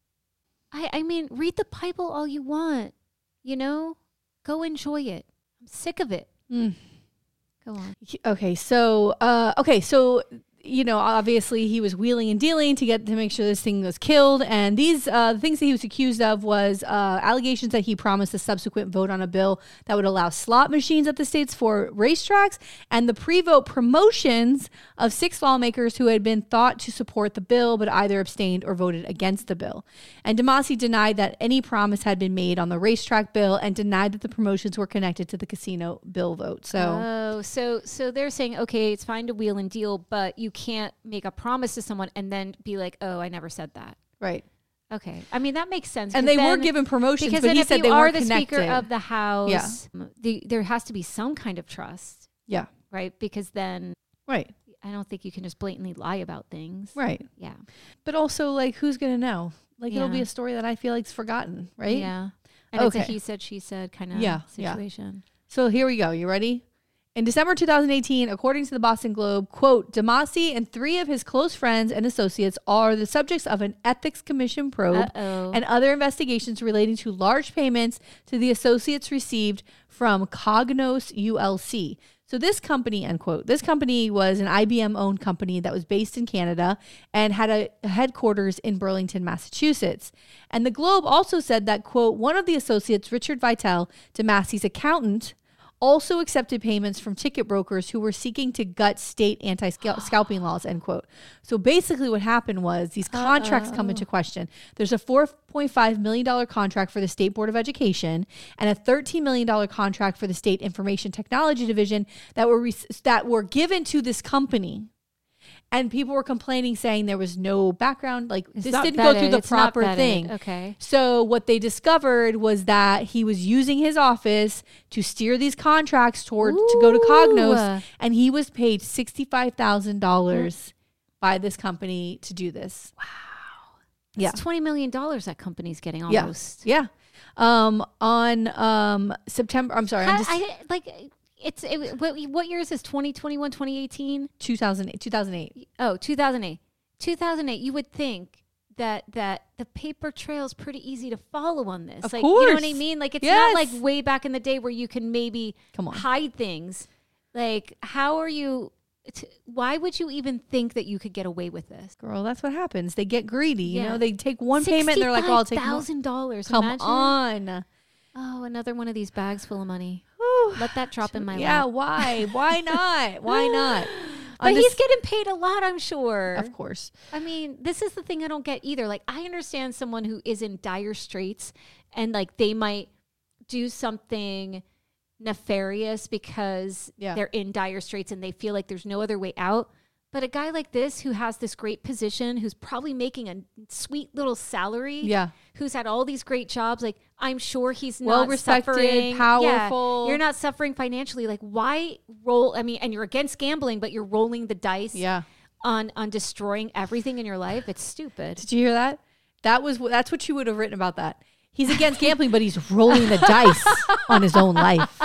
I, I mean, read the Bible all you want, you know, go enjoy it. I'm sick of it. Mm. Go on. Okay, so uh, okay, so you know, obviously he was wheeling and dealing to get to make sure this thing was killed, and these uh, the things that he was accused of was uh, allegations that he promised a subsequent vote on a bill that would allow slot machines at the state's four racetracks, and the pre-vote promotions of six lawmakers who had been thought to support the bill but either abstained or voted against the bill. And Demasi denied that any promise had been made on the racetrack bill and denied that the promotions were connected to the casino bill vote. So. Oh, so so they're saying, okay, it's fine to wheel and deal, but you can't make a promise to someone and then be like, oh, I never said that. Right. Okay. I mean, that makes sense. And 'cause they were then- given promotions, because but then he if said you they are weren't the connected. Speaker of the House, Yeah. the, there has to be some kind of trust, Yeah. right? Because then Right. I don't think you can just blatantly lie about things. Right. Yeah. But also, like, who's going to know? Like, it'll Yeah. be a story that I feel like's forgotten, right? Yeah. And it's a Okay. he said, she said kind of Yeah, yeah. situation. So here we go. You ready? In December two thousand eighteen, according to the Boston Globe, quote, Demasi and three of his close friends and associates are the subjects of an ethics commission probe Uh-oh. and other investigations relating to large payments to the associates received from Cognos U L C. So this company, end quote, this company was an I B M-owned company that was based in Canada and had a headquarters in Burlington, Massachusetts. And the Globe also said that, quote, one of the associates, Richard Vitale, Demasi's accountant, also accepted payments from ticket brokers who were seeking to gut state anti-scalping laws, end quote. So basically what happened was these contracts Uh-oh. come into question. There's a four point five million dollars contract for the State Board of Education and a thirteen million dollars contract for the State Information Technology Division that were re- that were given to this company. And people were complaining, saying there was no background, like it's this vetted. didn't go through the it's not proper vetted. thing. Okay. So what they discovered was that he was using his office to steer these contracts toward Ooh. to go to Cognos, and he was paid sixty-five thousand dollars by this company to do this. Wow. Yeah. It's twenty million dollars that company's getting almost. Yeah. Yeah. Um, on um, September, I'm sorry. How, I'm just, I, like, it's it, what, what year is this? twenty twenty-one, twenty eighteen? two thousand eight. two thousand eight. Oh, two thousand eight. two thousand eight, you would think that that the paper trail is pretty easy to follow on this. Of like, course. You know what I mean? Like, it's yes. not like way back in the day where you can maybe Come on. hide things. Like, how are you... T- why would you even think that you could get away with this? Girl, that's what happens. They get greedy. You Yeah. know, they take one payment and they're like, oh, I'll take sixty-five thousand dollars. Come Imagine. on. Oh, another one of these bags full of money. Whew. Let that drop in my Yeah, lap. why? Why not? Why not? But On he's this- getting paid a lot, I'm sure. Of course. I mean, this is the thing I don't get either. Like, I understand someone who is in dire straits and, like, they might do something nefarious because Yeah. they're in dire straits and they feel like there's no other way out. But a guy like this who has this great position, who's probably making a sweet little salary, Yeah. who's had all these great jobs, like, I'm sure he's not Well-respected, suffering. powerful. Yeah, you're not suffering financially. Like, why roll? I mean, and you're against gambling, but you're rolling the dice Yeah. on on destroying everything in your life. It's stupid. Did you hear that? That was that's what you would have written about that. He's against gambling, but he's rolling the dice on his own life.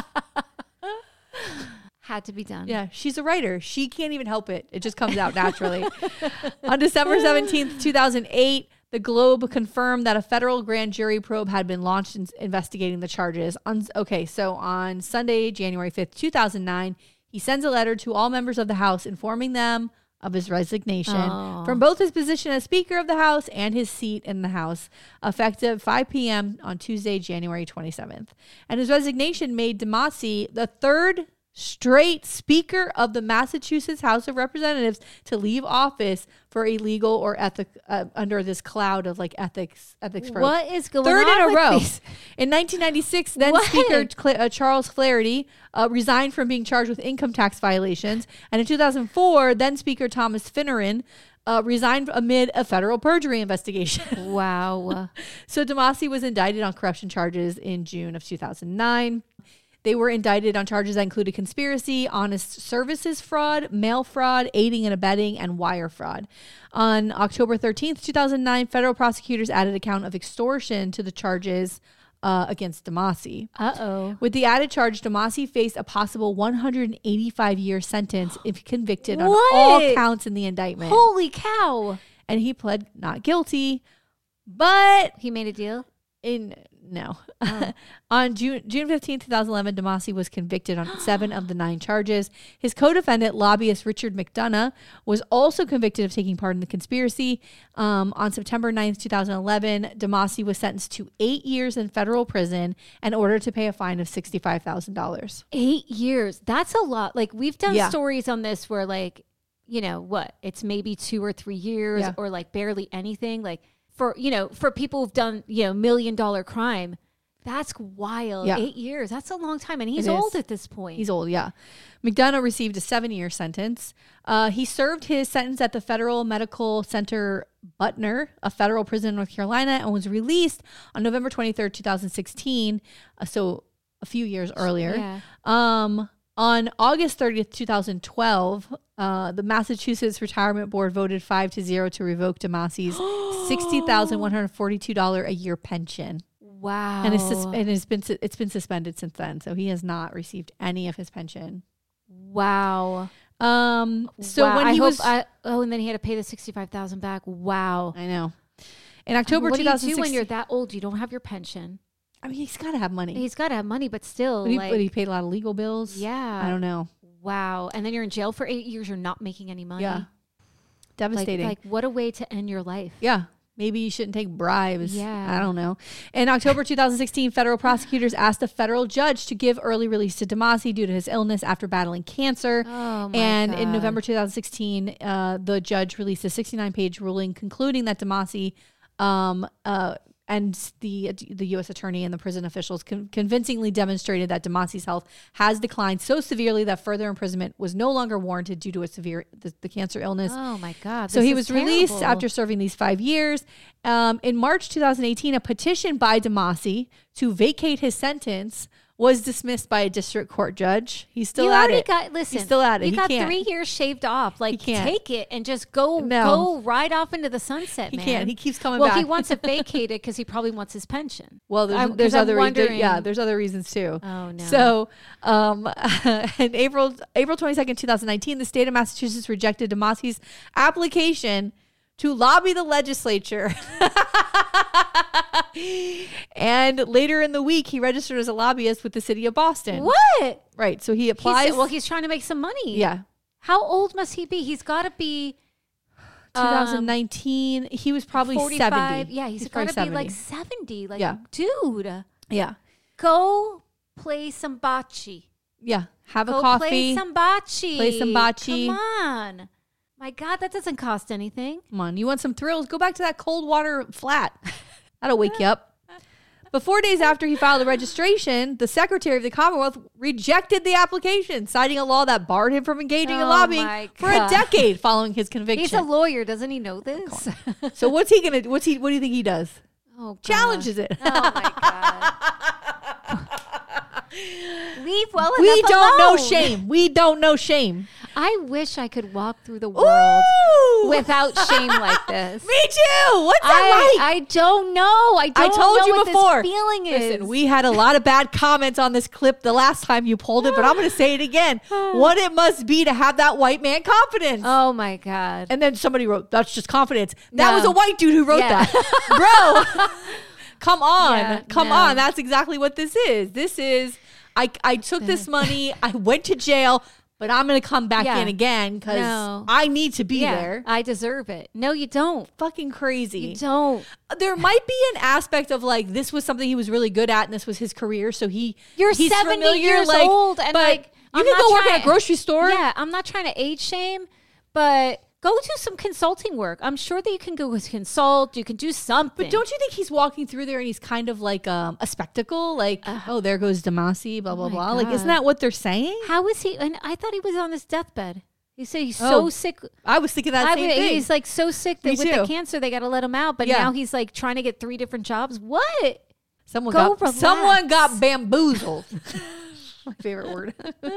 Had to be done. Yeah, she's a writer. She can't even help it. It just comes out naturally. On December seventeenth, two thousand eight, the Globe confirmed that a federal grand jury probe had been launched in investigating the charges. On, okay, so on Sunday, January fifth, two thousand nine, he sends a letter to all members of the House informing them of his resignation Oh. from both his position as Speaker of the House and his seat in the House, effective five p.m. on Tuesday, January twenty-seventh. And his resignation made Demasi the third straight Speaker of the Massachusetts House of Representatives to leave office for illegal or ethic uh, under this cloud of like ethics ethics probe. What is going Third on in a with row. these? In nineteen ninety-six, then What? Speaker Cl- uh, Charles Flaherty uh, resigned from being charged with income tax violations, and in two thousand four, then Speaker Thomas Finneran uh, resigned amid a federal perjury investigation. Wow. So Demasi was indicted on corruption charges in June of two thousand nine. They were indicted on charges that included conspiracy, honest services fraud, mail fraud, aiding and abetting, and wire fraud. On October thirteenth, two thousand nine, federal prosecutors added a count of extortion to the charges uh, against Demasi. Uh-oh. With the added charge, Demasi faced a possible one hundred eighty-five year sentence if convicted on What? all counts in the indictment. Holy cow. And he pled not guilty, but He made a deal? in no. Oh. On June June fifteenth, two thousand eleven, Demasi was convicted on seven of the nine charges. His co-defendant, lobbyist Richard McDonough, was also convicted of taking part in the conspiracy. Um, on September ninth, two thousand eleven, Demasi was sentenced to eight years in federal prison and ordered to pay a fine of sixty-five thousand dollars. Eight years. That's a lot. Like, we've done Yeah. stories on this where, like, you know, what? It's maybe two or three years Yeah. or, like, barely anything. Like, for, you know, for people who've done, you know, million dollar crime, that's wild. Yeah. Eight years. That's a long time. And he's It is. old at this point. He's old, yeah. McDonough received a seven-year sentence. Uh, he served his sentence at the Federal Medical Center Butner, a federal prison in North Carolina, and was released on November twenty-third, twenty sixteen, uh, so a few years earlier. Yeah. Um, on August thirtieth, twenty twelve, uh, the Massachusetts Retirement Board voted five to zero to revoke Demasi's sixty thousand one hundred forty-two dollars a year pension. Wow. And it's sus- and it's been su- it's been suspended since then, so he has not received any of his pension. Wow. Um, so wow. when I he hope was, I, oh, and then he had to pay the sixty-five thousand back. Wow. I know. In October what do you do twenty sixteen, when you're that old? You don't have your pension. I mean, he's got to have money. He's got to have money, but still, But he, like, but he paid a lot of legal bills. yeah. I don't know. Wow. And then you're in jail for eight years. You're not making any money. Yeah. Like, Devastating. like what a way to end your life. Yeah. Maybe you shouldn't take bribes. Yeah. I don't know. In October twenty sixteen, federal prosecutors asked a federal judge to give early release to Demasi due to his illness after battling cancer. Oh, my and God. in November twenty sixteen, uh, the judge released a sixty-nine page ruling concluding that Demasi um, uh, and the the U S attorney and the prison officials con- convincingly demonstrated that Demasi's health has declined so severely that further imprisonment was no longer warranted due to a severe the, the cancer illness. Oh my God. So this he is was released terrible. after serving these five years. Um, in March twenty eighteen, a petition by Demasi to vacate his sentence was dismissed by a district court judge. He's still you at already it. got listen. He's still at it. You He got can't. three years shaved off. Like can't. take it and just go No. go right off into the sunset. He man. can't. He keeps coming well, back. he wants it vacated because he probably wants his pension. Well, there's, I'm- 'cause there's I'm other reasons. wondering- Yeah, there's other reasons too. Oh no. So, um, in April April twenty-second, twenty nineteen, the state of Massachusetts rejected Demasi's application to lobby the legislature. And later in the week, he registered as a lobbyist with the city of Boston. what? Right. So he He's, applies. well, he's trying to make some money. yeah. How old must he be? He's got to be twenty nineteen. He was probably forty-five. seventy. Yeah, he's, probably got to be like seventy. Like, Yeah. dude, Yeah. go play some bocce. Yeah. Have a Go coffee. play some bocce. Play some bocce. Come on. My God, that doesn't cost anything. Come on, you want some thrills? Go back to that cold water flat. That'll wake you up. But four days after he filed the registration, the Secretary of the Commonwealth rejected the application, citing a law that barred him from engaging in Oh lobbying my for a God. decade following his conviction. He's a lawyer. Doesn't he know this? So what's he gonna? What's he? What do you think he does? Oh, God. Challenges it. Oh, my God. Leave well We enough don't know alone. shame. We don't know shame. I wish I could walk through the world Ooh! without shame like this. Me too. What's I, that like? I don't know. I don't I told know you what before. this feeling is. Listen, we had a lot of bad comments on this clip the last time you pulled it, but I'm going to say it again. What it must be to have that white man confidence. Oh my God. And then somebody wrote, that's just confidence. That No. was a white dude who wrote Yeah. that. Bro, come on. Yeah, come no. on. That's exactly what this is. This is, I, I took this money, I went to jail, but I'm going to come back Yeah. in again because No. I need to be yeah, there. I deserve it. No, you don't. Fucking crazy. You don't. There might be an aspect of like this was something he was really good at and this was his career, so he You're he's seventy familiar, years like, old and but like you I'm can not go work trying- at a grocery store. Yeah, I'm not trying to age shame, but go do some consulting work. I'm sure that you can go consult. You can do something. But don't you think he's walking through there and he's kind of like um, a spectacle? Like, oh, there goes Demasi, blah blah Uh, my blah. Like, isn't God. that what they're saying? How is he? And I thought he was on his deathbed. He said he's Oh, so sick. I was thinking that I same mean, thing. he's like so sick that Me with too. the cancer they got to let him out. But Yeah. now he's like trying to get three different jobs. What? someone go got relax. someone got bamboozled. My favorite word.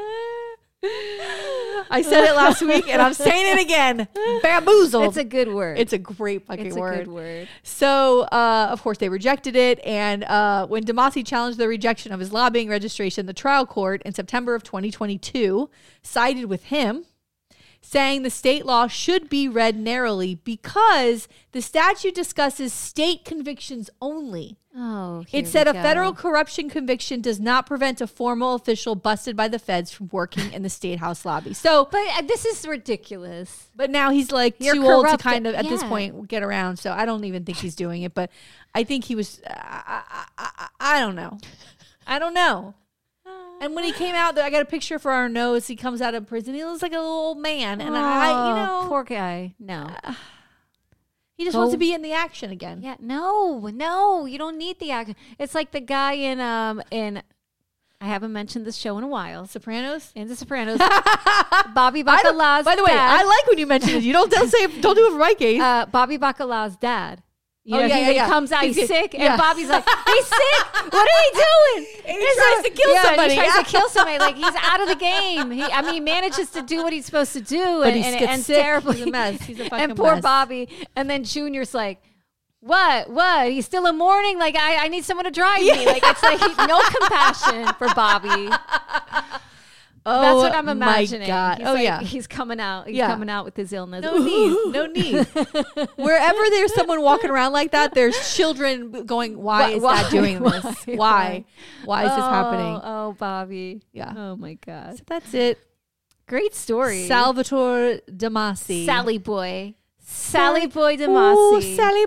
I said it last week and I'm saying it again. Bamboozled. It's a good word. It's a great fucking It's word. a good word. So, uh, of course, they rejected it. And uh, when Demasi challenged the rejection of his lobbying registration, the trial court in September of twenty twenty-two sided with him, saying the state law should be read narrowly because the statute discusses state convictions only. Oh, It here said we a go. federal corruption conviction does not prevent a formal official busted by the feds from working in the state house lobby. So, But uh, this is ridiculous. but now he's like You're too old to corrupt. kind of at this Yeah. point get around. So I don't even think he's doing it. But I think he was. I, I, I, I don't know. I don't know. And when he came out, I got a picture for our notes. He comes out of prison. He looks like a little old man, and I, you Oh, know, poor guy. No. he just Go- wants to be in the action again. Yeah, no, no, you don't need the action. It's like the guy in um in I haven't mentioned this show in a while. Sopranos. In The Sopranos, Bobby I don't- Bacala's by the way, dad. I like when you mention it. You don't, don't say don't do it for my case. uh, Bobby Bacala's dad. You Oh, know, yeah, he, yeah, he yeah. comes out, He's- he's, sick, yeah. and Bobby's like, he's sick. What are you doing? And he He's tries like- to kill yeah, and somebody. He tries to kill somebody. Like he's out of the game. He, I mean, he manages to do what he's supposed to do, But and, he and, gets and sick. terribly. He's a mess. He's a fucking and poor mess. Bobby. And then Junior's like, what? What? He's still in mourning. Like I, I need someone to drive me. Like it's like he, no compassion for Bobby. Oh, That's what I'm my imagining. God. He's Oh, like, yeah. He's coming out. He's Yeah. coming out with his illness. No need. No need. Wherever there's someone walking around like that, there's children going, why is Why- that doing why- this? why? Why? Why is this Oh, happening? Oh, Bobby. Yeah. Oh my God. So that's it. Great story. Salvatore Damasi. Sally boy. Sally boy Ooh, Damasi. Sally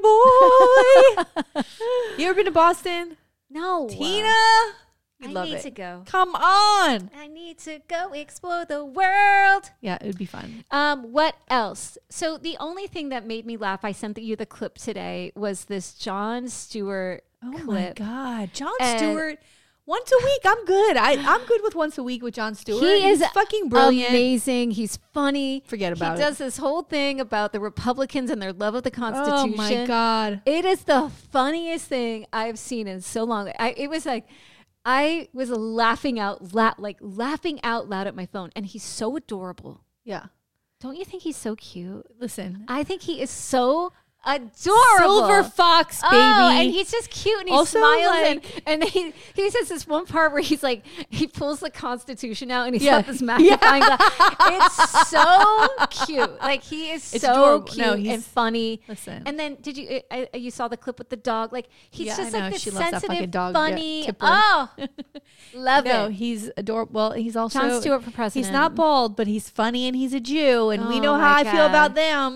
boy. You ever been to Boston? No. Tina? You'd I love need it. to go. Come on. I need to go explore the world. Yeah, it would be fun. Um, what else? So the only thing that made me laugh, I sent you the clip today, was this Jon Stewart Oh my clip. God. Jon And- Stewart. Once a week. I'm good. I, I'm good with once a week with Jon Stewart. He is He's fucking brilliant. amazing. He's funny. Forget about he it. He does this whole thing about the Republicans and their love of the Oh Constitution. my God. It is the funniest thing I've seen in so long. I, it was like, I was laughing out loud, like laughing out loud at my phone. And he's so adorable. Yeah. Don't you think he's so cute? Listen. I think he is so adorable. Silver fox, baby. Oh, and he's just cute and he Also, smiles like- and, and he he says this one part where he's like he pulls the Constitution out and he's Yeah. got this magnifying glass. It's so cute. Like he is It's so adorable. cute No, and he's- funny. Listen. And then did you I, I- you saw the clip with the dog? Like he's Yeah, just I like know. this She loves that sensitive, fucking dog. Yeah, funny. Tipper. Oh, love No, it. he's adorable. Well, he's also Jon Stewart for president. He's not bald, but he's funny and he's a Jew, and we Oh know my how I feel God. about them.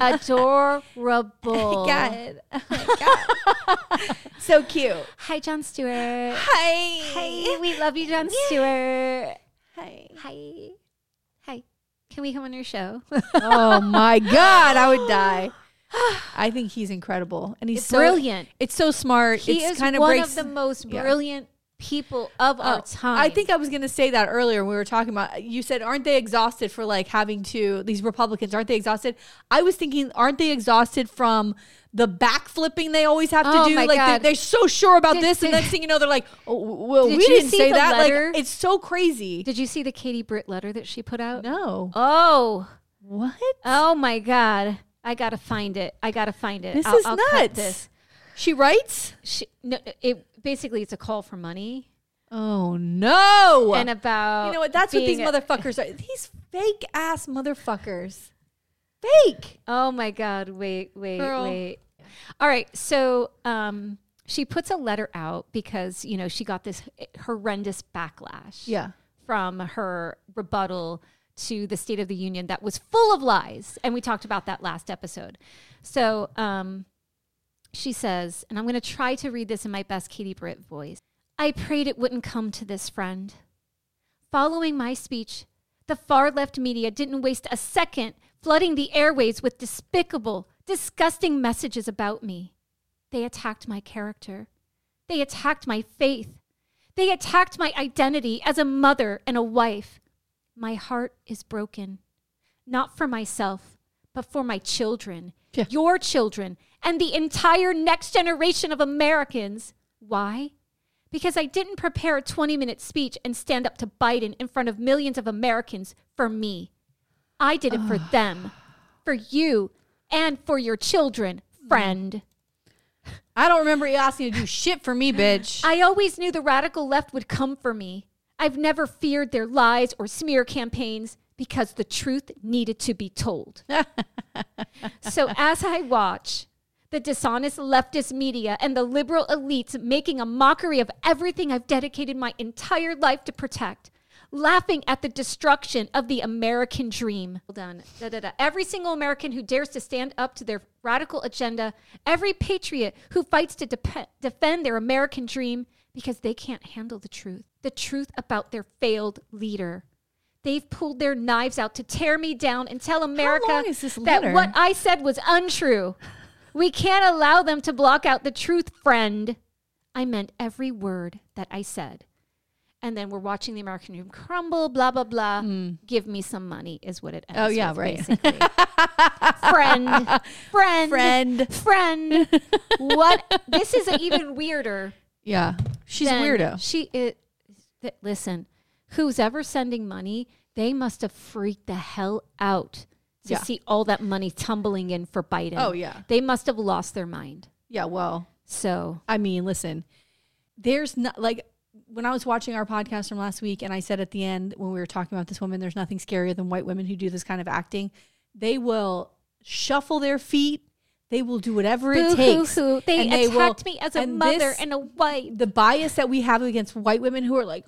Adorable. God. Oh my God. So cute. Hi, Jon Stewart. Hi. Hi, we love you, Jon Stewart. Hi. Hi. Hi. Can we come on your show? Oh my God, I would die. I think he's incredible, and he's It's so brilliant. It's so smart. He it's is kind of one breaks, of the most yeah. brilliant people of our Oh, time. I think I was going to say that earlier when we were talking about, you said, aren't they exhausted for like having to, these Republicans, aren't they exhausted? I was thinking, aren't they exhausted from the backflipping they always have to Oh do? my Like God. they, they're so sure about Did- this, and did- next thing you know, they're like, oh, well, Did we you didn't see say the that. letter? Like, it's so crazy. Did you see the Katie Britt letter that she put out? No. Oh. What? Oh my God. I gotta find it. I gotta find it. This I'll, is I'll cut nuts. this. She writes? She, no, it basically it's a call for money Oh, no. and about you know what? That's what these being a- motherfuckers are. These fake ass motherfuckers. Fake. Oh my God. Wait, wait, Girl. wait. All right. So um, she puts a letter out because, you know, she got this horrendous backlash Yeah. from her rebuttal to the State of the Union that was full of lies. And we talked about that last episode. So um, she says, and I'm going to try to read this in my best Katie Britt voice. I prayed it wouldn't come to this, friend. Following my speech, the far left media didn't waste a second flooding the airways with despicable, disgusting messages about me. They attacked my character. They attacked my faith. They attacked my identity as a mother and a wife. My heart is broken, not for myself, but for my children, Yeah. your children, and the entire next generation of Americans. Why? Because I didn't prepare a twenty-minute speech and stand up to Biden in front of millions of Americans for me. I did it for them, for you, and for your children, friend. I don't remember you asking you to do shit for me, bitch. I always knew the radical left would come for me. I've never feared their lies or smear campaigns because the truth needed to be told. So as I watch the dishonest leftist media and the liberal elites making a mockery of everything I've dedicated my entire life to protect, laughing at the destruction of the American dream. Hold on. Da, da, da. Every single American who dares to stand up to their radical agenda, every patriot who fights to dep- defend their American dream because they can't handle the truth, the truth about their failed leader. They've pulled their knives out to tear me down and tell America long is this that letter? what I said was untrue. We can't allow them to block out the truth, friend. I meant every word that I said. And then we're watching the American dream crumble, blah, blah, blah. Give me some money is what it ends Oh, yeah, with, right. basically. friend, friend, Friend. friend. What? This is even weirder. Yeah. She's a than weirdo. She, it, th- listen, who's ever sending money, they must have freaked the hell out to Yeah. see all that money tumbling in for Biden. Oh, yeah. They must have lost their mind. Yeah, well, So, I mean, listen, there's not like when I was watching our podcast from last week, and I said at the end when we were talking about this woman, there's nothing scarier than white women who do this kind of acting. They will shuffle their feet. They will do whatever Boo it takes. hoo hoo. They and they attacked will, me as a and mother this, and a wife. The bias that we have against white women who are like,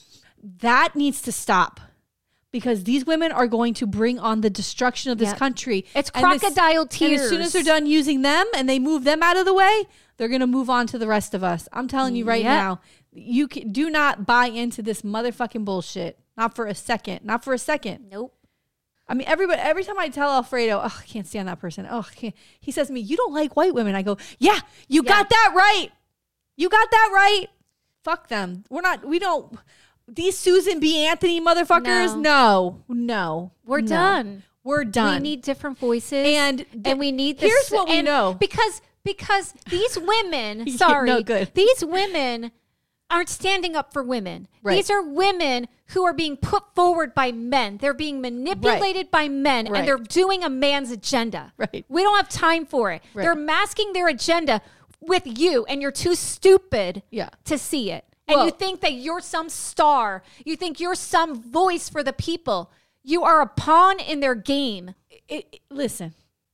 that needs to stop. Because these women are going to bring on the destruction of this Yep. country. It's And crocodile this, tears. And as soon as they're done using them and they move them out of the way, they're going to move on to the rest of us. I'm telling you right Yep. now, you can, do not buy into this motherfucking bullshit. Not for a second. Not for a second. Nope. I mean, everybody. Every time I tell Alfredo, oh, I can't stand that person. Oh, I can't. He says to me, you don't like white women. I go, yeah, you Yeah. got that right. You got that right. Fuck them. We're not, we don't, these Susan B. Anthony motherfuckers, no, no. no We're no. done. We're done. We need different voices. And th- and we need this. here's what we and know. Because because these women, Yeah, sorry, no good. these women aren't standing up for women. Right. These are women who are being put forward by men. They're being manipulated by men Right. and they're doing a man's agenda. Right. We don't have time for it. Right. They're masking their agenda with you and you're too stupid Yeah. to see it. And Well- you think that you're some star. You think you're some voice for the people. You are a pawn in their game. It, it- listen,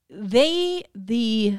they, the,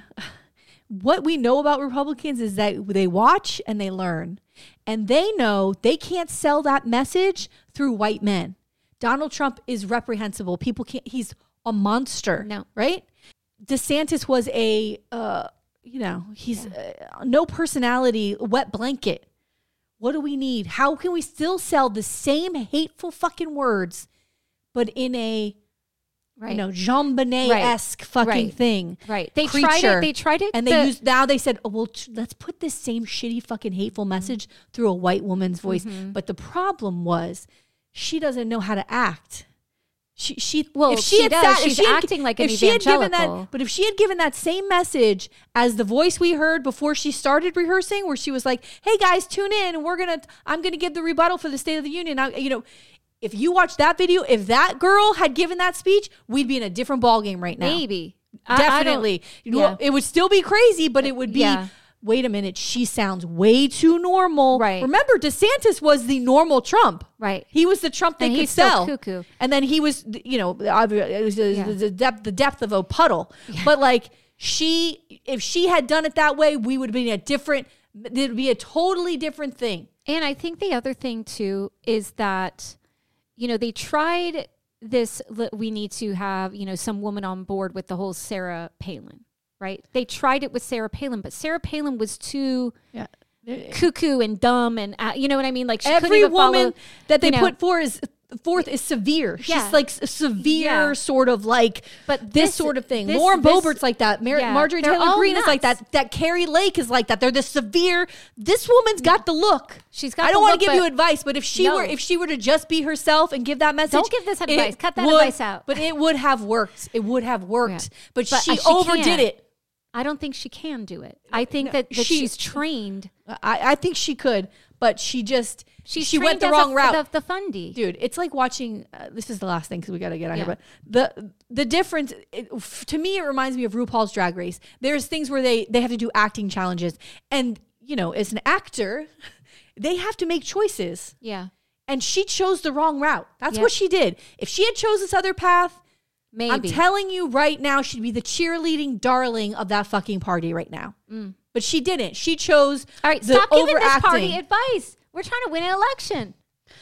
what we know about Republicans is that they watch and they learn. And they know they can't sell that message through white men. Donald Trump is reprehensible. People can't, he's a monster. No. Right? DeSantis was a, uh, you know, he's uh, no personality, wet blanket. What do we need? How can we still sell the same hateful fucking words, but in a, Right. you know, Jean Bonnet-esque fucking Right. thing? Right. They Creature. tried it. They tried it. And the- they used, now they said, oh, well, t- let's put this same shitty fucking hateful message through a white woman's voice. Mm-hmm. But the problem was she doesn't know how to act. She, she, Well, if she, she had does. sat, if She's she had- acting like an if she had given evangelical. that, but if she had given that same message as the voice we heard before she started rehearsing, where she was like, "Hey guys, tune in, and we're gonna, I'm gonna give the rebuttal for the State of the Union." I, you know, if you watch that video, if that girl had given that speech, we'd be in a different ballgame right now. maybe. I- I don't- Definitely. You know, yeah. it would still be crazy, but it would be, Yeah. wait a minute, she sounds way too normal. Right. Remember, DeSantis was the normal Trump. Right. He was the Trump they And could he's still sell. cuckoo. And then he was, you know, it was the, Yeah. the, depth, the depth of a puddle. But like she, if she had done it that way, we would have been a different, it would be a totally different thing. And I think the other thing too is that, you know, they tried this. li- We need to have, you know, some woman on board with the whole Sarah Palin, right? They tried it with Sarah Palin, but Sarah Palin was too Yeah. cuckoo and dumb, and uh, you know what I mean. Like she couldn't Every even woman follow, that they you know, put forth is forth is severe. Yeah. She's like s- severe, Yeah. sort of like, But this, this- sort of thing. this- Lauren this- Boebert's like that. Mar- Yeah. Marjorie They're Taylor all Greene is like nuts. that. That Carrie Lake is like that. They're the severe. This woman's got the look. She's got I don't the want look, to give but- you advice, but if she No. were, if she were to just be herself and give that message, Don't give this it advice. Cut that would- advice out. But it would have worked. It would have worked. Yeah. But, But, she, uh, she overdid can't. it. I don't think she can do it. I think that, that she- she's trained. I, I think she could, but she just She's she went trained the as wrong a, route. The, the fundy. Dude, it's like watching. Uh, this is the last thing because we got to get out Yeah. here. But the the difference, it, f- to me, it reminds me of RuPaul's Drag Race. There's things where they they have to do acting challenges, and you know, as an actor, they have to make choices. Yeah, And she chose the wrong route. That's Yeah. what she did. If she had chose this other path, maybe. I'm telling you right now, she'd be the cheerleading darling of that fucking party right now. But she didn't. She chose. All right, the stop giving this overacting. party advice. We're trying to win an election.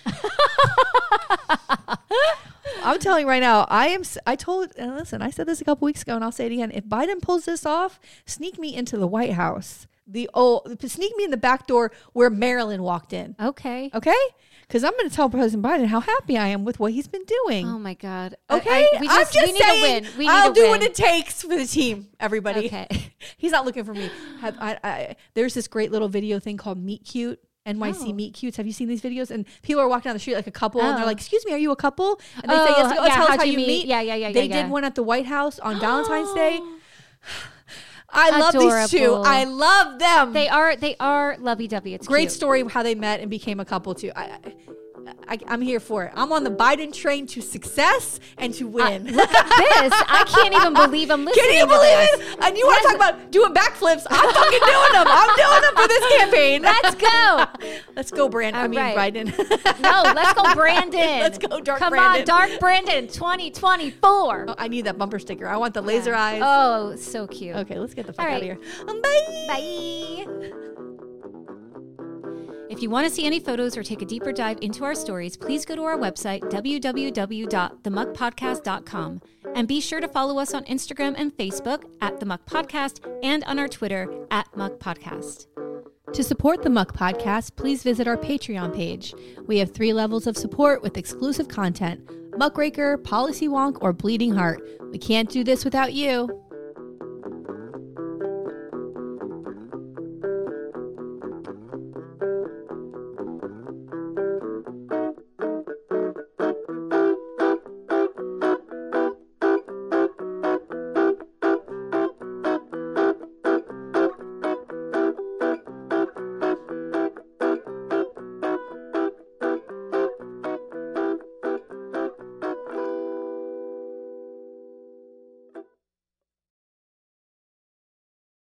I'm telling you right now, I am. s- I told, and listen, I said this a couple weeks ago, and I'll say it again. If Biden pulls this off, sneak me into the White House. The oh, sneak me in the back door where Marilyn walked in. Okay. Okay, because I'm going to tell President Biden how happy I am with what he's been doing. Oh my God. I- Okay, I, we I'm just, just we need saying. to win. We need I'll to do win. what it takes for the team. Everybody. Okay. He's not looking for me. Have, I, I, there's this great little video thing called Meet Cute. N Y C Oh. Meet Cutes. Have you seen these videos? And people are walking down the street like a couple, and they're Oh. like, "Excuse me, are you a couple?" And they Oh, say, "Yes." Oh, yeah, tell us how'd how you you meet? meet. Yeah, yeah, yeah, They yeah, did yeah. one at the White House on Valentine's Day. I love these two. Adorable. I love them. They are they are lovey dovey. It's Great cute. story of how they met and became a couple too. I, I, I, I'm here for it. I'm on the Biden train to success and to win. Uh, look at this. I can't even believe I'm listening Can you to believe this. it? And you want to talk about doing backflips? I'm fucking doing them. I'm doing them for this campaign. Let's go. Let's go, Brandon. I All mean, right. Biden. No, let's go, Brandon. Let's go, Dark Come Brandon. on, Dark Brandon, twenty twenty-four. Oh, I need that bumper sticker. I want the laser Yeah. eyes. Oh, so cute. Okay, let's get the fuck All out right. of here. Um, bye. Bye. If you want to see any photos or take a deeper dive into our stories, please go to our website, w w w dot the muck podcast dot com. And be sure to follow us on Instagram and Facebook at The Muck Podcast and on our Twitter at Muck Podcast. To support the Muck Podcast, please visit our Patreon page. We have three levels of support with exclusive content: Muckraker, Policy Wonk, or Bleeding Heart. We can't do this without you.